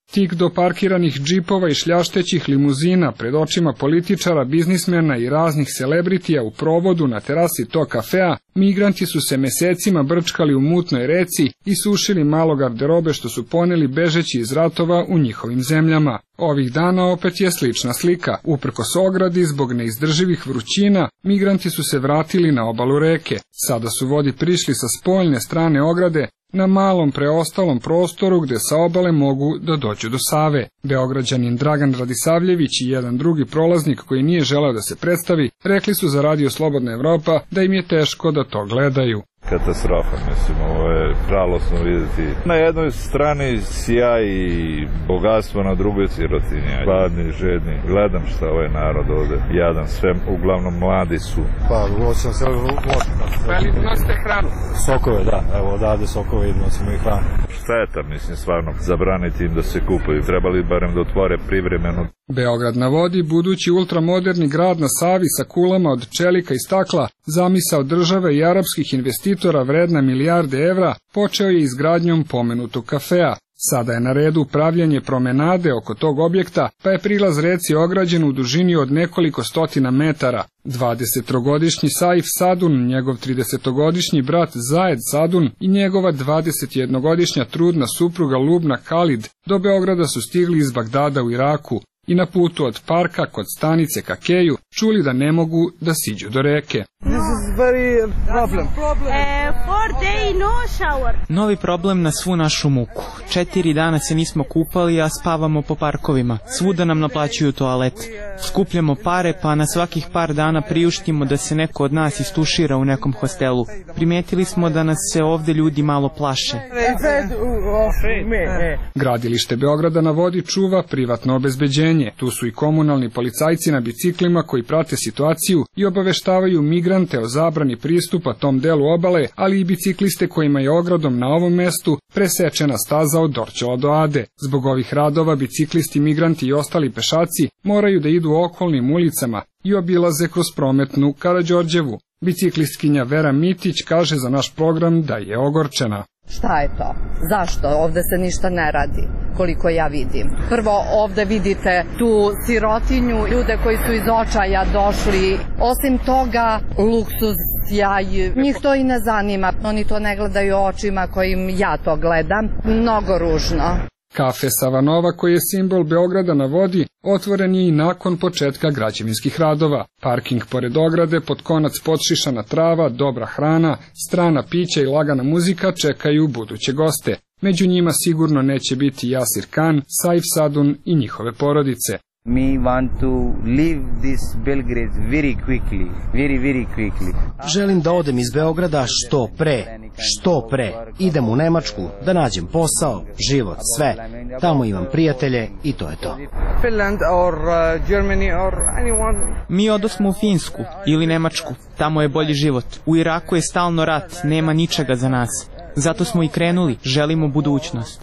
S7: Tik do parkiranih džipova i šljaštećih limuzina pred očima političara, biznismena i raznih celebritija u provodu na terasi tog kafea, migranti su se mesecima brčkali u mutnoj reci i sušili malo garderobe što su poneli bežeći iz ratova u njihovim zemljama. Ovih dana opet je slična slika. Uprkos ogradi, zbog neizdrživih vrućina, migranti su se vratili na obalu reke. Sada su vodi prišli sa spoljne strane ograde, na malom preostalom prostoru gde sa obale mogu da dođu do Save. Beograđanin Dragan Radisavljević i jedan drugi prolaznik koji nije želeo da se predstavi, rekli su za Radio Slobodna Evropa da im je teško da to gledaju.
S20: Katastrofa, mislim, ovo je žalosno vidjeti. Na jednoj strani sjaj i bogatstvo, na drugoj sirotinja. Gladni, žedni. Gledam šta ovaj narod ovde jadan, sve uglavnom mladi su.
S24: Pa, nosimo se
S7: nosite hranu?
S24: Sokove, da. Evo, odavde sokove i nosimo i hranu.
S20: Šteta, mislim, stvarno, zabraniti im da se kupaju. Trebali barem da otvore privremeno.
S7: Beograd na vodi, budući ultramoderni grad na Savi sa kulama od čelika i stakla, zamisao države i arapskih investitora vredna milijarde evra, počeo je izgradnjom pomenutog kafea. Sada je na redu upravljanje promenade oko tog objekta, pa je prilaz reci ograđen u dužini od nekoliko stotina metara. 20-godišnji Saif Sadun, njegov 30-godišnji brat Zajed Sadun i njegova 21-godišnja trudna supruga Lubna Khalid do Beograda su stigli iz Bagdada u Iraku i na putu od parka kod stanice Kakeju čuli da ne mogu da siđu do reke.
S6: Novi problem na svu našu muku. 4 dana se nismo kupali, a spavamo po parkovima. Svuda nam naplaćuju toalet. Skupljamo pare, pa na svakih par dana priuštimo da se neko od nas istušira u nekom hostelu. Primetili smo da nas se ovde ljudi malo plaše.
S7: Gradilište Beograda na vodi čuva privatno obezbeđenje. Tu su i komunalni policajci na biciklima koji prate situaciju i obaveštavaju migrante o zabrani pristupa tom delu obale, ali i bicikliste kojima je ogradom na ovom mestu presečena staza od Dorćola do Ade. Zbog ovih radova biciklisti, migranti i ostali pešaci moraju da idu okolnim ulicama i obilaze kroz prometnu Karađorđevu. Biciklistkinja Vera Mitić kaže za naš program da je ogorčena.
S2: Šta je to? Zašto? Ovde se ništa ne radi, koliko ja vidim. Prvo, ovde vidite tu sirotinju, ljude koji su iz očaja došli. Osim toga, luksuz, sjaj, njih to i ne zanima. Oni to ne gledaju očima kojim ja to gledam. Mnogo ružno.
S7: Kafe Savanova, koji je simbol Beograda na vodi, otvoren je i nakon početka građevinskih radova. Parking pored ograde, pod konac podšišana trava, dobra hrana, strana pića i lagana muzika čekaju buduće goste. Među njima sigurno neće biti Jasir Khan, Saif Sadun i njihove porodice.
S19: We want to leave this Belgrade very quickly.
S11: Želim da odem iz Beograda što pre. Idem u Nemačku, da nađem posao, život, sve. Tamo imam prijatelje i to je to.
S19: Finland or Germany or anyone.
S6: Mi odosmo u Finsku ili Nemačku, tamo je bolji život. U Iraku je stalno rat, nema ničega za nas. Zato smo i krenuli, želimo budućnost.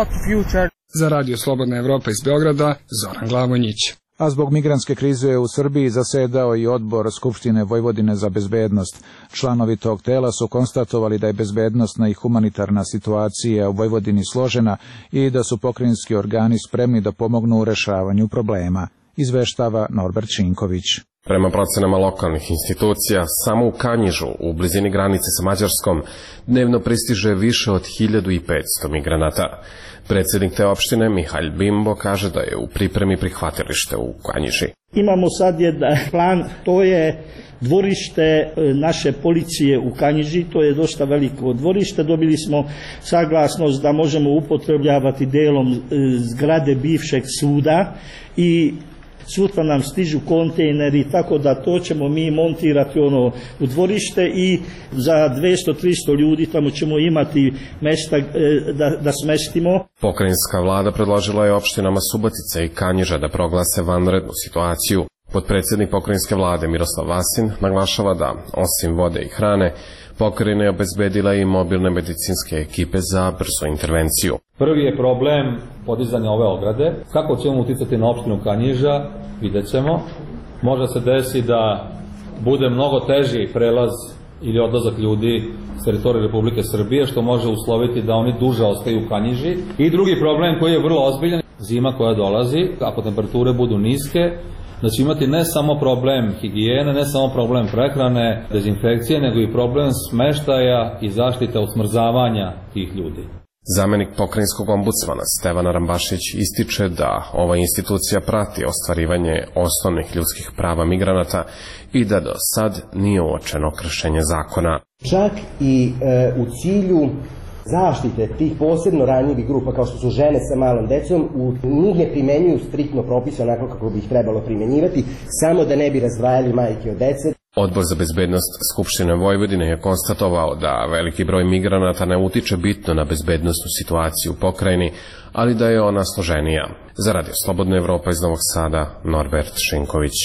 S7: Za Radio Slobodna Evropa iz Beograda, Zoran Glavonjić.
S1: A zbog migrantske krize u Srbiji zasedao i odbor Skupštine Vojvodine za bezbednost. Članovi tog tela su konstatovali da je bezbednosna i humanitarna situacija u Vojvodini složena i da su pokrajinski organi spremni da pomognu u rešavanju problema, izveštava Norbert Šinković.
S8: Prema procenama lokalnih institucija, samo u Kanjižu, u blizini granice sa Mađarskom, dnevno pristiže više od 1500 migranata. Predsjednik te opštine, Mihalj Bimbo, kaže da je u pripremi prihvatilište u Kanjiži.
S9: Imamo sad jedan plan, to je dvorište naše policije u Kanjiži, to je dosta veliko dvorište. Dobili smo saglasnost da možemo upotrebljavati delom zgrade bivšeg suda i sutra nam stižu kontejneri, tako da to ćemo mi montirati u dvorište i za 200-300 ljudi tamo ćemo imati mesta da smestimo.
S8: Pokrajinska vlada predložila je opštinama Subotica i Kanjiža da proglase vanrednu situaciju. Potpredsjednik pokrajinske vlade Miroslav Vasin naglašava da, osim vode i hrane, pokrajina je obezbedila i mobilne medicinske ekipe za brzu intervenciju.
S10: Prvi je problem podizanja ove ograde. Kako ćemo uticati na opštinu Kanjiža, vidjet ćemo. Može se desi da bude mnogo teži prelaz ili odlazak ljudi s teritorije Republike Srbije, što može usloviti da oni duže ostaju u Kanjiži. I drugi problem koji je vrlo ozbiljan, zima koja dolazi, ako temperature budu niske, da će imati ne samo problem higijene, ne samo problem prehrane, dezinfekcije, nego i problem smeštaja i zaštite od smrzavanja tih ljudi.
S8: Zamenik pokrajinskog ombudsmana Stevan Rambašić ističe da ova institucija prati ostvarivanje osnovnih ljudskih prava migranata i da do sad nije uočeno kršenje zakona.
S12: Čak i u cilju zaštite tih posebno ranjivih grupa kao što su žene sa malom decom, u njih ne primenjuju striktno propise onako kako bi ih trebalo primenjivati, samo da ne bi razdvajali majke od dece.
S8: Odbor za bezbednost Skupštine Vojvodine je konstatovao da veliki broj migranata ne utiče bitno na bezbednosnu situaciju u pokrajini, ali da je ona složenija. Za Radio Slobodna Evropa iz Novog Sada, Norbert Šinković.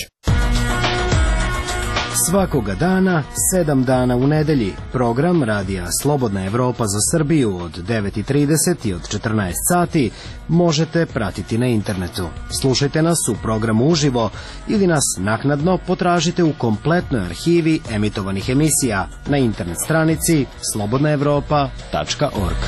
S11: Svakoga dana, 7 dana u nedelji, program Radija Slobodna Evropa za Srbiju od 9:30 i od 14 sati možete pratiti na internetu. Slušajte nas u programu uživo ili nas naknadno potražite u kompletnoj arhivi emitovanih emisija na internet stranici slobodnaevropa.org.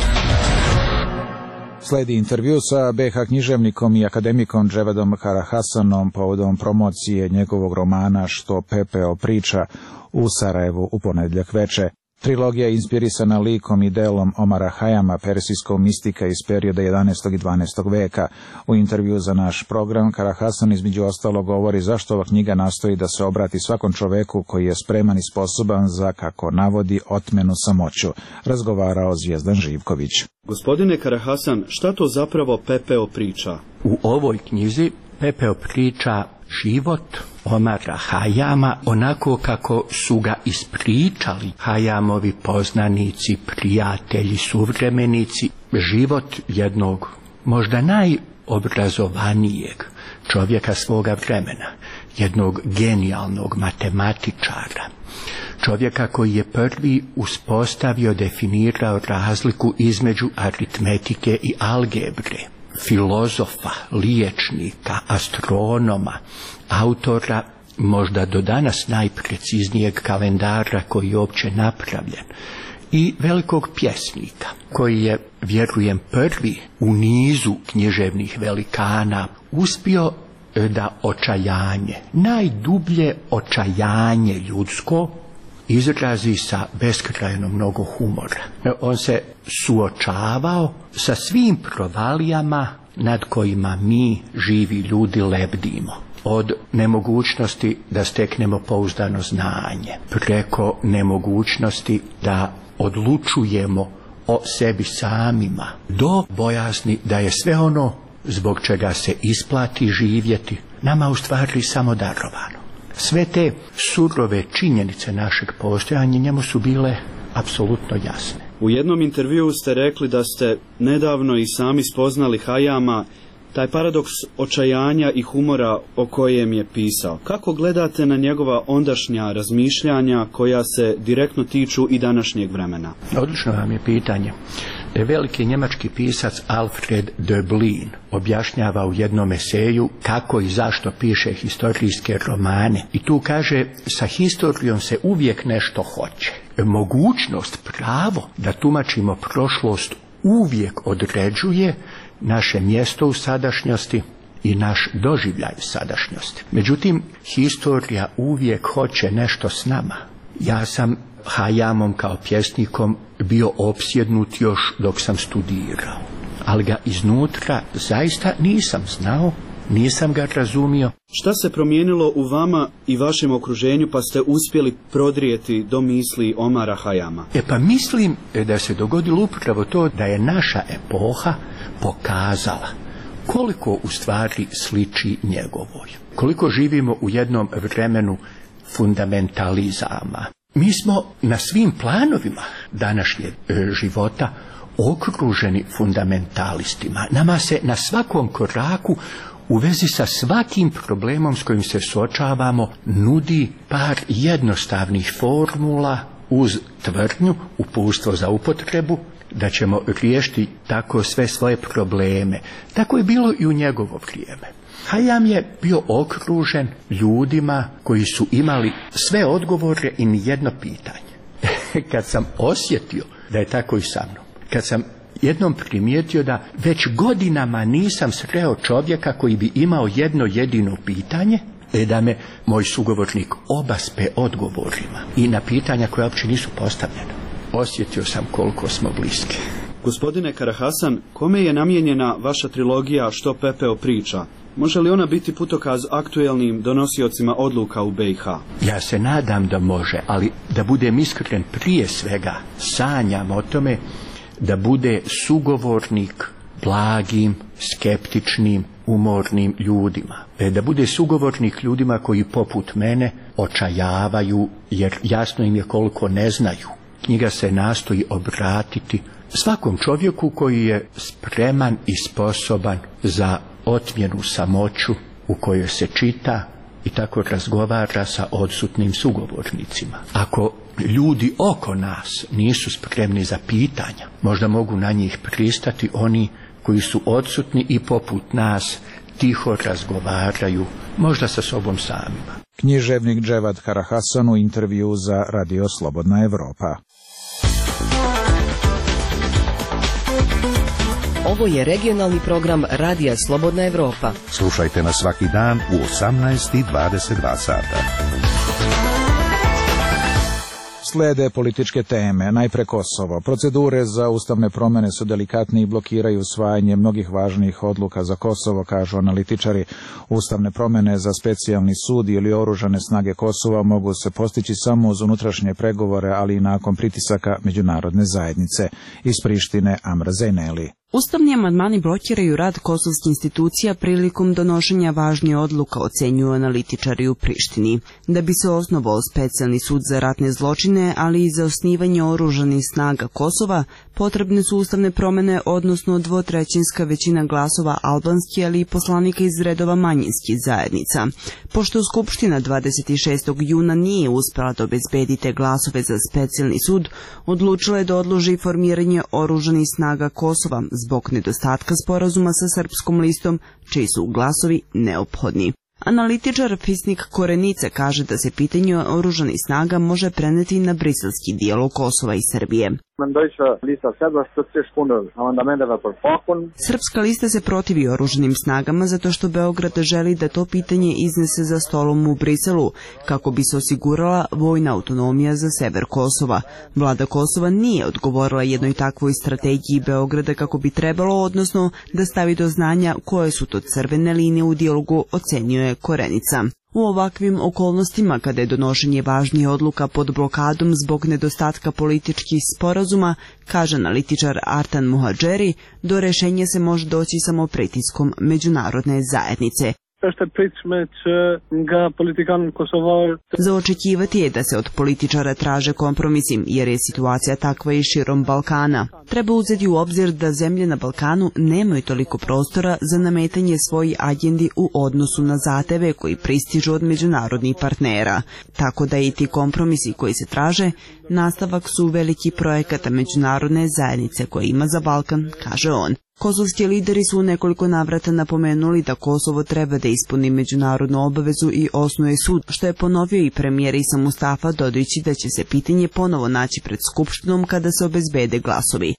S1: Sledi intervju sa BH književnikom i akademikom Dževedom Karahasanom povodom promocije njegovog romana Što pepeo priča u Sarajevu u ponedjeljak veče. Trilogija je inspirisana likom i delom Omara Hayama, persijskog mistika iz perioda 11. i 12. veka. U intervju za naš program Karahasan između ostalo govori zašto ova knjiga nastoji da se obrati svakom čoveku koji je spreman i sposoban za, kako navodi, otmenu samoću. Razgovarao Zvijezdan Živković.
S21: Gospodine Karahasan, šta to zapravo Pepeo priča?
S3: U ovoj knjizi Pepeo priča život Omara Hayama onako kako su ga ispričali Hayamovi poznanici, prijatelji, suvremenici. Život jednog možda najobrazovanijeg čovjeka svoga vremena, jednog genijalnog matematičara, čovjeka koji je prvi uspostavio, definirao razliku između aritmetike i algebre, filozofa, liječnika, astronoma, autora možda do danas najpreciznijeg kalendara koji je uopće napravljen i velikog pjesnika koji je, vjerujem, prvi u nizu književnih velikana uspio da očajanje, najdublje očajanje ljudsko, izrazi sa beskrajno mnogo humora. On se suočavao sa svim provalijama nad kojima mi, živi ljudi, lebdimo. Od nemogućnosti da steknemo pouzdano znanje, preko nemogućnosti da odlučujemo o sebi samima, do bojazni da je sve ono zbog čega se isplati živjeti nama u stvari samo darovano. Sve te surove činjenice našeg postojanja njemu su bile apsolutno jasne.
S21: U jednom intervjuu ste rekli da ste nedavno i sami spoznali Hayama, taj paradoks očajanja i humora o kojem je pisao. Kako gledate na njegova ondašnja razmišljanja koja se direktno tiču i današnjeg vremena?
S3: Odlično vam je pitanje. Veliki njemački pisac Alfred Döblin objašnjava u jednom eseju kako i zašto piše historijske romane. I tu kaže, sa historijom se uvijek nešto hoće. Mogućnost, pravo da tumačimo prošlost uvijek određuje naše mjesto u sadašnjosti i naš doživljaj sadašnjosti. Međutim, historija uvijek hoće nešto s nama. Ja sam Hayamom kao pjesnikom bio opsjednut još dok sam studirao, ali ga iznutra zaista nisam znao, nisam ga razumio.
S21: Šta se promijenilo u vama i vašem okruženju pa ste uspjeli prodrijeti do misli Omara Hayama?
S3: Pa mislim da se dogodilo upravo to da je naša epoha pokazala koliko u stvari sliči njegovoj. Koliko živimo u jednom vremenu fundamentalizama. Mi smo na svim planovima današnjeg života okruženi fundamentalistima. Nama se na svakom koraku u vezi sa svakim problemom s kojim se suočavamo nudi par jednostavnih formula uz tvrdnju, uputstvo za upotrebu, da ćemo riješiti tako sve svoje probleme. Tako je bilo i u njegovo vrijeme. Hayam je bio okružen ljudima koji su imali sve odgovore i nijedno pitanje. Kad sam osjetio da je tako i sa mnom, kad sam jednom primijetio da već godinama nisam sreo čovjeka koji bi imao jedno jedino pitanje, da me moj sugovornik obaspe odgovorima i na pitanja koja uopće nisu postavljena. Osjetio sam koliko smo bliski.
S21: Gospodine Karahasan, kome je namijenjena vaša trilogija Što pepeo priča? Može li ona biti putokaz aktuelnim donosiocima odluka u BiH?
S3: Ja se nadam da može, ali da budem iskren, prije svega sanjam o tome da bude sugovornik blagim, skeptičnim, umornim ljudima. Da bude sugovornik ljudima koji poput mene očajavaju, jer jasno im je koliko ne znaju. Knjiga se nastoji obratiti svakom čovjeku koji je spreman i sposoban za otmjenu samoću u kojoj se čita i tako razgovara sa odsutnim sugovornicima. Ako ljudi oko nas nisu spremni za pitanja, možda mogu na njih pristati oni koji su odsutni i poput nas tiho razgovaraju, možda sa sobom samima.
S1: Književnik Dževad Karahasan u intervju za Radio Slobodna Evropa.
S5: Ovo je regionalni program Radija Slobodna Evropa.
S4: Slušajte nas svaki dan u 18:22 sata.
S1: Slede političke teme, najpre Kosovo. Procedure za ustavne promjene su delikatne i blokiraju usvajanje mnogih važnih odluka za Kosovo, kažu analitičari. Ustavne promjene za specijalni sud ili oružane snage Kosova mogu se postići samo uz unutrašnje pregovore, ali i nakon pritisaka međunarodne zajednice. Iz Prištine Amra Zejneli.
S13: Ustavni amandmani blokiraju rad kosovskih institucija prilikom donošenja važnih odluka, ocenjuju analitičari u Prištini. Da bi se osnovao specijalni sud za ratne zločine, ali i za osnivanje oružanih snaga Kosova, potrebne su ustavne promjene, odnosno dvotrećinska većina glasova albanskih, ali i poslanika iz redova manjinskih zajednica. Pošto Skupština 26. juna nije uspjela da obezbedi te glasove za specijalni sud, odlučila je da odloži formiranje oružanih snaga Kosova zbog nedostatka sporazuma sa Srpskom listom, čiji su glasovi neophodni. Analitičar Fisnik Korenica kaže da se pitanje oružanih snaga može preneti na briselski dijalog Kosova i Srbije. Srpska lista se protivi oružanim snagama zato što Beograd želi da to pitanje iznese za stolom u Briselu, kako bi se osigurala vojna autonomija za sever Kosova. Vlada Kosova nije odgovorila jednoj takvoj strategiji Beograda kako bi trebalo, odnosno da stavi do znanja koje su to crvene linije u dijalogu, ocenjuje Korenica. U ovakvim okolnostima, kada je donošenje važnijih odluka pod blokadom zbog nedostatka političkih sporazuma, kaže analitičar Artan Muhadžeri, do rešenja se može doći samo pritiskom međunarodne zajednice. Za očekivati je da se od političara traže kompromisi, jer je situacija takva i širom Balkana. Treba uzeti u obzir da zemlje na Balkanu nemaju toliko prostora za nametanje svojih agendi u odnosu na zahteve koji pristižu od međunarodnih partnera. Tako da i ti kompromisi koji se traže, nastavak su veliki projekata međunarodne zajednice koje ima za Balkan, kaže on. Kosovski lideri su u nekoliko navrata napomenuli da Kosovo treba da ispuni međunarodnu obavezu i osnuje sud, što je ponovio i premijer Isa Mustafa, dodajući da će se pitanje ponovo naći pred Skupštinom kada se obezbede glasovi.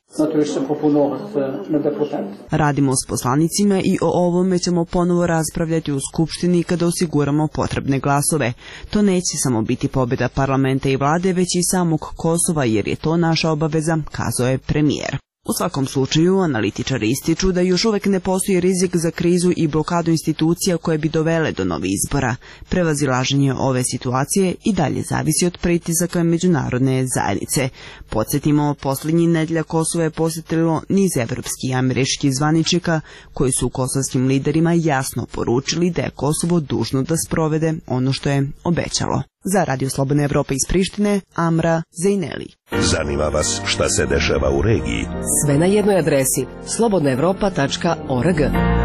S13: Radimo s poslanicima i o ovome ćemo ponovo raspravljati u Skupštini kada osiguramo potrebne glasove. To neće samo biti pobjeda parlamenta i vlade, već i samog Kosova, jer je to naša obaveza, kazao je premijer. U svakom slučaju, analitičari ističu da još uvek ne postoji rizik za krizu i blokadu institucija koje bi dovele do novih izbora. Prevazilaženje ove situacije i dalje zavisi od pritisaka međunarodne zajednice. Podsjetimo, posljednjih nedelja Kosovo je posjetilo niz evropskih i američkih zvaničnika koji su kosovskim liderima jasno poručili da je Kosovo dužno da sprovede ono što je obećalo. Za Radio Slobodna Evropa iz Prištine, Amra Zejneli.
S4: Zanima vas šta se dešava u regiji?
S5: Sve na jednoj adresi slobodnaevropa.org.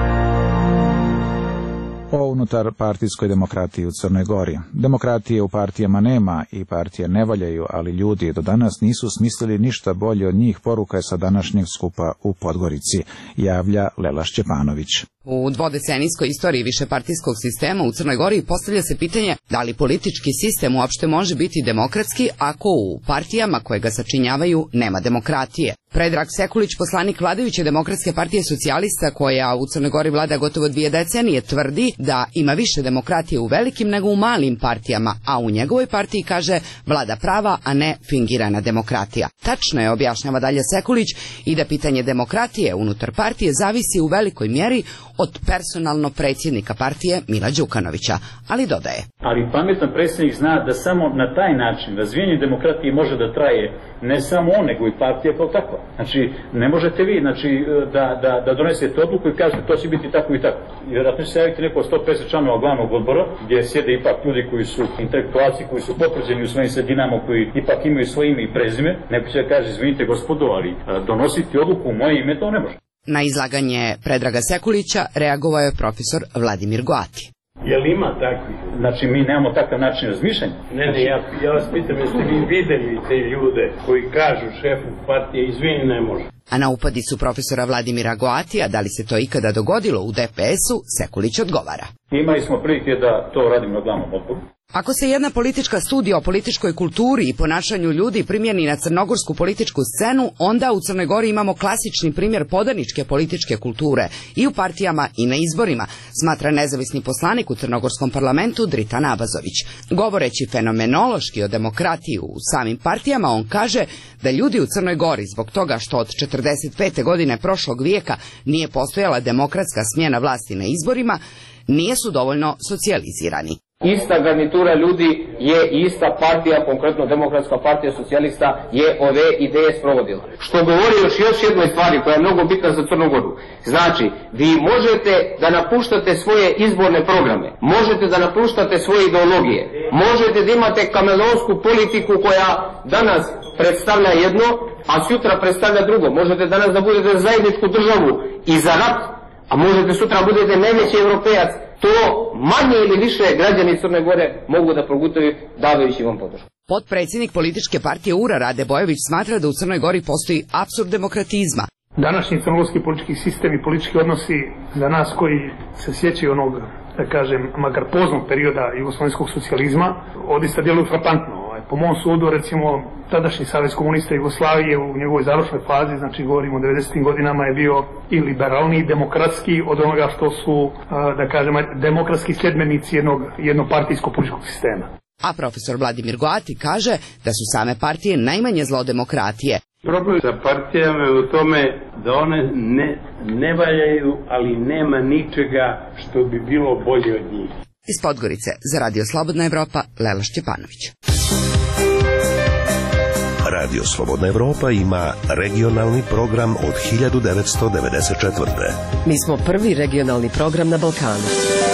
S1: O unutar partijskoj demokratiji u Crnoj Gori. Demokratije u partijama nema i partije ne valjaju, ali ljudi do danas nisu smislili ništa bolje od njih, poruka je sa današnjeg skupa u Podgorici, javlja Lela Šćepanović.
S14: U dvodecenijskoj istoriji višepartijskog sistema u Crnoj Gori postavlja se pitanje da li politički sistem uopšte može biti demokratski ako u partijama koje ga sačinjavaju nema demokratije. Predrag Sekulić, poslanik vladajuće Demokratske partije socijalista, koja u Crnoj Gori vlada gotovo 2 decenije, tvrdi da ima više demokratije u velikim nego u malim partijama, a u njegovoj partiji, kaže, vlada prava, a ne fingirana demokratija. Tačno je, objašnjava dalje Sekulić, i da pitanje demokratije unutar partije zavisi u velikoj mjeri od personalno predsjednika partije Mila Đukanovića, ali dodaje.
S15: Ali pametan predsjednik zna da samo na taj način razvijenje demokratije može da traje ne samo on, nego i partija kao takva. Znači, ne možete vi da donesete odluku i kažete to će biti tako i tako. Vjerojatno će se javiti neko 150 članova glavnog odbora, gdje sjede ipak ljudi koji su intelektualci, koji su potvrđeni u svojim sredinama, koji ipak imaju svoje ime i prezime. Neko će da kaže, izvinite gospodo, ali donositi odluku u moje ime to ne može.
S14: Na izlaganje Predraga Sekulića reagovao je profesor Vladimir Goati.
S22: Jel ima takvi?
S15: Znači, mi nemamo takav način razmišljanja.
S22: Ne, ja vas pitam, jeste vi vidjeli te ljude koji kažu šefu partije, izvini, ne može.
S14: A na upadicu profesora Vladimira Goatija, da li se to ikada dogodilo u DPS-u, Sekulić odgovara.
S15: Imali smo prilike da to radimo na glavnom odboru.
S14: Ako se jedna politička studija o političkoj kulturi i ponašanju ljudi primjeni na crnogorsku političku scenu, onda u Crnoj Gori imamo klasični primjer podaničke političke kulture i u partijama i na izborima, smatra nezavisni poslanik u crnogorskom parlamentu Dritan Abazović. Govoreći fenomenološki o demokratiji u samim partijama, on kaže da ljudi u Crnoj Gori zbog toga što od 45. godine prošlog vijeka nije postojala demokratska smjena vlasti na izborima, nisu dovoljno socijalizirani.
S16: Ista garnitura ljudi je ista partija, konkretno Demokratska partija socijalista, je ove ideje sprovodila. Što govori još jednoj stvari koja je mnogo bitna za Crnu Goru. Znači, vi možete da napuštate svoje izborne programe, možete da napuštate svoje ideologije, možete da imate kameleonsku politiku koja danas predstavlja jedno, a sutra predstavlja drugo. Možete danas da budete za zajedničku državu i za rat, a možete sutra budete najveći europejac. To manje ili više građani Crne Gore mogu da progutaju davajući vam podršku.
S14: Potpredsjednik političke partije URA Rade Bojović smatra da u Crnoj Gori postoji apsurd demokratizma.
S17: Današnji crnogorski politički sistem i politički odnosi za nas koji se sjećaju onog, da kažem, makar poznog perioda jugoslovenskog socijalizma, odista djeluju frapantno. Po mom sudu, recimo, tadašnji Savez komunista Jugoslavije u njegovoj završnoj fazi, znači govorimo o 90. godinama, je bio i liberalniji, demokratski od onoga što su, da kažem, demokratski sljedbenici jednopartijskog političkog sistema.
S14: A profesor Vladimir Goati kaže da su same partije najmanje zlo demokratije.
S22: Problem sa partijama je u tome da one ne valjaju, ali nema ničega što bi bilo bolje od njih.
S14: Iz Podgorice za Radio Slobodna Evropa, Lela Šćepanović.
S4: Radio Slobodna Evropa ima regionalni program od 1994.
S5: Mi smo prvi regionalni program na Balkanu.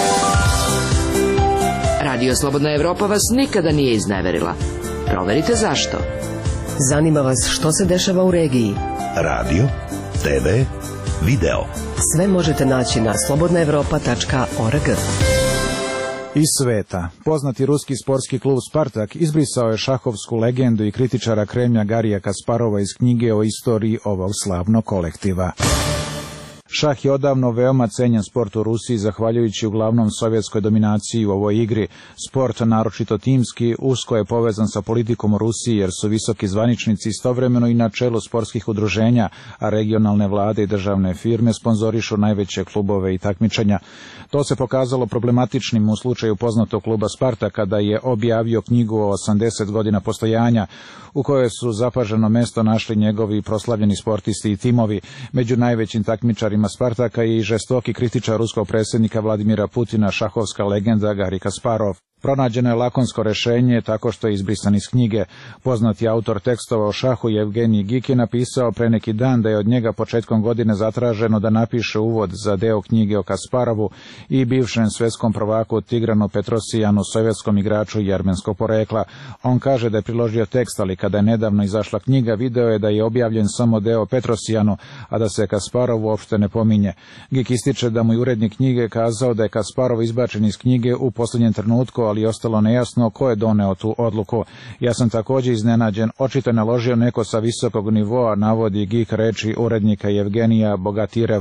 S25: Radio Slobodna Evropa vas nikada nije izneverila. Proverite zašto.
S5: Zanima vas što se dešava u regiji.
S4: Radio, TV, video.
S5: Sve možete naći na slobodnaevropa.org.
S1: Iz sveta. Poznati ruski sportski klub Spartak izbrisao je šahovsku legendu i kritičara Kremlja Garija Kasparova iz knjige o istoriji ovog slavnog kolektiva. Šah je odavno veoma cenjen sport u Rusiji, zahvaljujući uglavnom sovjetskoj dominaciji u ovoj igri. Sport, naročito timski, usko je povezan sa politikom u Rusiji, jer su visoki zvaničnici istovremeno i na čelu sportskih udruženja, a regionalne vlade i državne firme sponzorišu najveće klubove i takmičenja. To se pokazalo problematičnim u slučaju poznatog kluba Sparta, kada je objavio knjigu o 80 godina postojanja, u kojoj su zapaženo mesto našli njegovi proslavljeni sportisti i timovi. Među najvećim takmičarima Spartaka je i žestoki kritičar ruskog predsjednika Vladimira Putina, šahovska legenda Garij Kasparov. Pronađeno je lakonsko rješenje tako što je izbrisan iz knjige. Poznati autor tekstova o šahu Jevgenij Gik je napisao pre neki dan da je od njega početkom godine zatraženo da napiše uvod za deo knjige o Kasparovu i bivšem svjetskom prvaku Tigranu Petrosijanu, sovjetskom igraču jermenskog porekla. On kaže da je priložio tekst, ali kada je nedavno izašla knjiga, video je da je objavljen samo deo Petrosijanu, a da se Kasparov uopšte ne pominje. Gik ističe da mu je urednik knjige kazao da je Kasparov izbačen iz knjige u posljednjem trenutku, ali ostalo nejasno ko je doneo tu odluku. Ja sam također iznenađen, očito je naložio neko sa visokog nivoa, navodi Gik reči urednika Jevgenija Bogatireva.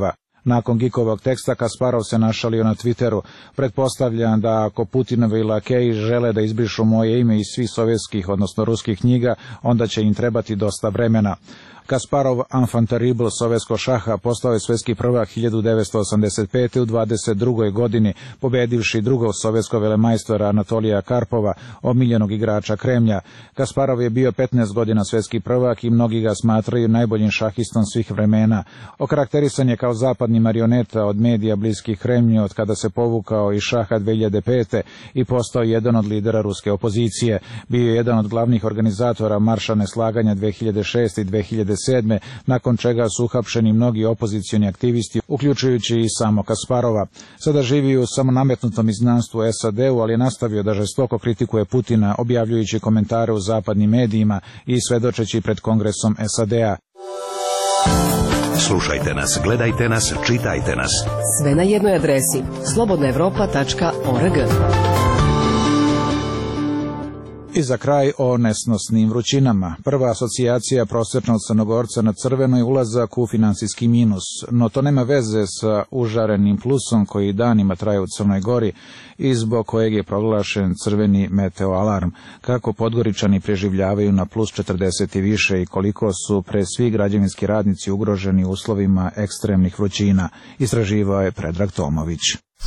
S1: Nakon Gikovog teksta Kasparov se našalio na Twitteru. Pretpostavljam da ako Putinovi lakeji žele da izbrišu moje ime iz svih sovjetskih, odnosno ruskih knjiga, onda će im trebati dosta vremena. Kasparov, enfant terrible sovjetskog šaha, postao je svjetski prvak 1985. u 22. godini, pobedivši drugog sovjetskog velemajstora Anatolija Karpova, omiljenog igrača Kremlja. Kasparov je bio 15 godina svjetski prvak i mnogi ga smatraju najboljim šahistom svih vremena. Okarakterisan je kao zapadni marioneta od medija bliskih Kremlju od kada se povukao iz šaha 2005. i postao jedan od lidera ruske opozicije. Bio je jedan od glavnih organizatora marša neslaganja 2006. i 2007. nakon čega su uhapšeni mnogi opozicioni aktivisti, uključujući i samo Kasparova. Sada živi u samonametnutom izgnanstvu SAD-u, ali je nastavio da žestoko kritikuje Putina, objavljujući komentare u zapadnim medijima i svedočeći pred Kongresom SAD-a.
S4: Slušajte nas, gledajte nas, čitajte nas.
S5: Sve na jednoj adresi slobodnaevropa.org.
S1: I za kraj o nesnosnim vrućinama. Prva asocijacija prosječnog Crnogorca na crveno je ulazak u finansijski minus, no to nema veze sa užarenim plusom koji danima traje u Crnoj Gori i zbog kojeg je proglašen crveni meteoalarm. Kako Podgoričani preživljavaju na plus 40 i više i koliko su pre svi građevinski radnici ugroženi uslovima ekstremnih vrućina, istraživao je Predrag Tomović.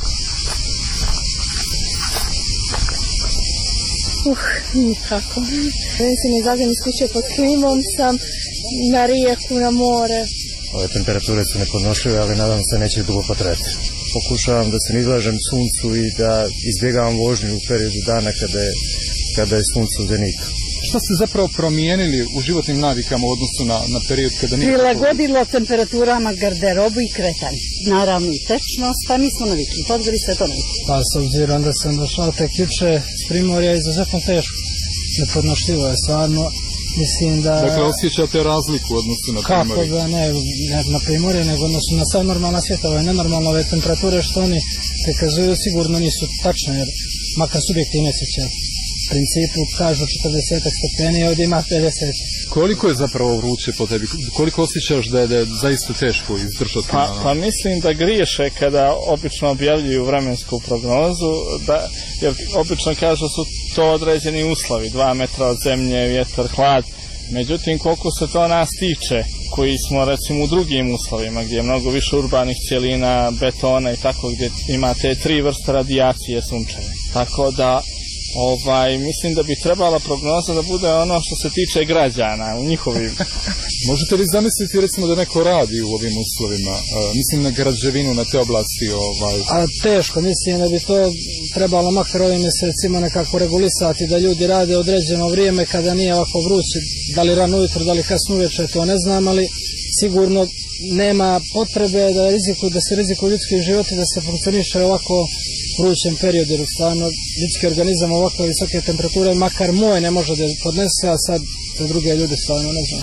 S2: Nikako. Mislim, izađem iz kuće pod klimom, sam na rijeku, na more.
S18: Ove temperature su nepodnošljive, ali nadam se neće dugo potrajati. Pokušavam da se ne izlažem suncu i da izbjegavam vožnju u periodu dana kada je sunce u zenitu.
S20: Šta ste zapravo promijenili u životnim navikama u odnosu na period kada nije...
S2: Prilagodilo temperaturama garderobu i kretanje. Naravno i tečnost, pa nismo navikli. Podgori se to navikli.
S23: Pa s obzirom da sam došao tek juče s Primorja, izuzetno teško. Nepodnošljivo je stvarno. Mislim da...
S20: Dakle, osjećate razliku u odnosu na Primorje?
S23: Kako da ne na Primorje, nego odnosu na sav normalna svijeta. Ovo je nenormalno, ove temperature što oni prikazuju sigurno nisu tačne, jer makar subjektivne osjećaje. U principu kažu 40 stepeni, ovdje ima 50.
S20: Koliko je zapravo vruće po tebi? Koliko osjećaš da je zaista teško izdržati?
S23: Pa mislim da griješe kada obično objavljuju vremensku prognozu, jer obično kažu su to određeni uslovi, 2 metra od zemlje, vjetar, hlad. Međutim, koliko se to nas tiče, koji smo recimo u drugim uslovima, gdje je mnogo više urbanih cjelina, betona i tako, gdje imate 3 vrste radijacije sunčeve. Tako da mislim da bi trebala prognoza da bude ono što se tiče građana u njihovim.
S20: Možete li zamisliti recimo da neko radi u ovim uslovima? Mislim na građevinu, na te oblasti.
S23: Teško, mislim da bi to trebalo makar ovim mjesecima nekako regulisati, da ljudi rade određeno vrijeme kada nije ovako vruće, da li rano ujutro, da li kasno uveče, to ne znam, ali sigurno nema potrebe da se rizikuju ljudski životi, da se funkcioniše ovako vrućem periodu, jer stvarno ljudski organizam ovako visoke temperature, makar moj ne može da podnese, a sad za druge ljude stvarno ne znam.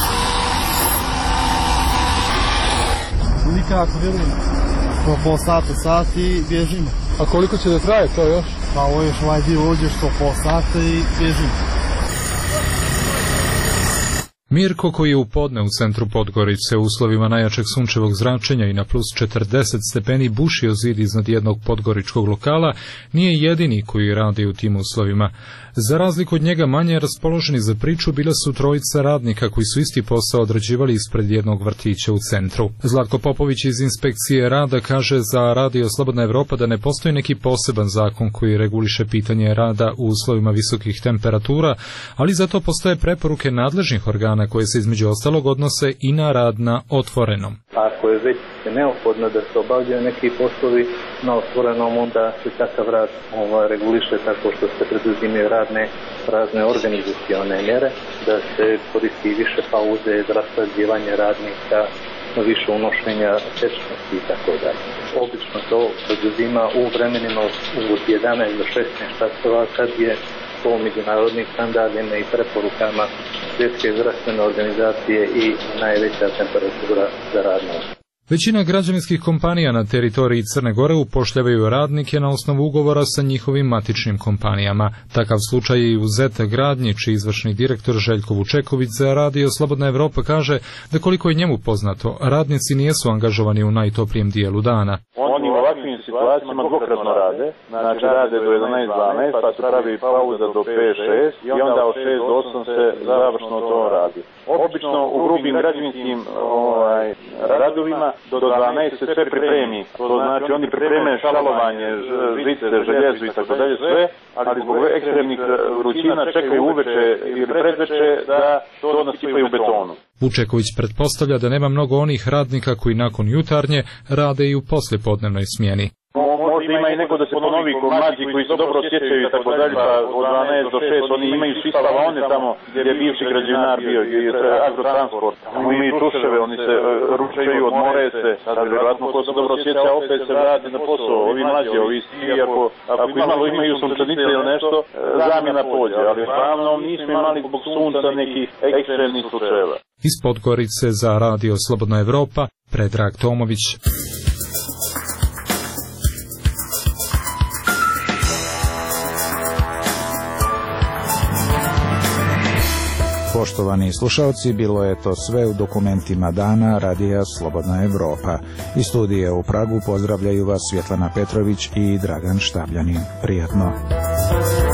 S23: Nikako vjerujem. Po sati bježimo.
S20: A koliko će da traje to još?
S23: Pa ovo još ovaj dio uđeš po sata i bježimo.
S20: Mirko, koji je u podne u centru Podgorice u uslovima najjačeg sunčevog zračenja i na plus 40 stepeni bušio zid iznad jednog podgoričkog lokala, nije jedini koji radi u tim uslovima. Za razliku od njega manje raspoloženi za priču bila su trojica radnika koji su isti posao odrađivali ispred jednog vrtića u centru. Zlatko Popović iz Inspekcije rada kaže za Radio Slobodna Evropa da ne postoji neki poseban zakon koji reguliše pitanje rada u uslovima visokih temperatura, ali zato postoje preporuke nadležnih organa koje se između ostalog odnose i na rad na otvorenom.
S24: Ako je već neophodno da se obavljaju neki poslovi na otvorenom, onda se takav rad reguliše tako što se preduzimaju razne organizacione mjere, da se koristi više pauze za raspoređivanje radnika, više unošenja tečnosti i tako dalje. Obično to preduzima u vremenima od 11 do 16 časova, kad je po međunarodnim standardima i preporukama Svjetske zdravstvene organizacije i najveća temperatura za radnost.
S20: Većina građevinskih kompanija na teritoriji Crne Gore upošljavaju radnike na osnovu ugovora sa njihovim matičnim kompanijama. Takav slučaj je i u ZET Gradnji, čiji izvršni direktor Željko Vučeković za Radio Slobodna Evropa kaže da koliko je njemu poznato, radnici nisu angažovani u najtoplijem dijelu dana.
S6: Oni u ovakvim situacijama dvokratno rade, znači rade do 11-12, pa se pravi pauza do 5-6 i onda od 6 do 8 se završno to radi. Obično u grubim građevinskim radovima do 12 se sve pripremi, to znači oni pripreme šalovanje, žice, željezo i tako dalje sve, ali zbog ekstremnih vrućina čekaju uveče ili predveče da to nasipaju u betonu.
S20: Vučeković pretpostavlja da nema mnogo onih radnika koji nakon jutarnje rade i u poslijepodnevnoj smjeni.
S6: Možda ima i neko da se ponovi ko mlađi koji se dobro osjećaju i tako dalje, pa od 12 do 6 oni imaju svi spavaone tamo gdje je bivši građevinar bio, gdje je agrotransport. Tamo imaju tuševe, oni se ručaju, odmore se, sad vjerojatno ko se dobro osjeća opet se vrati na posao, ovi mlađi, ovi svi, ako imalo imaju sunčanice ili nešto, zamjena pođe, ali uglavnom nismo imali zbog sunca nekih ekstremnih slučajeva.
S20: Iz Podgorice za Radio Slobodna Evropa, Predrag Tomović.
S1: Poštovani slušalci, bilo je to sve u dokumentima dana Radija Slobodna Evropa. Iz studija u Pragu pozdravljaju vas Svjetlana Petrović i Dragan Štabljanin. Prijatno.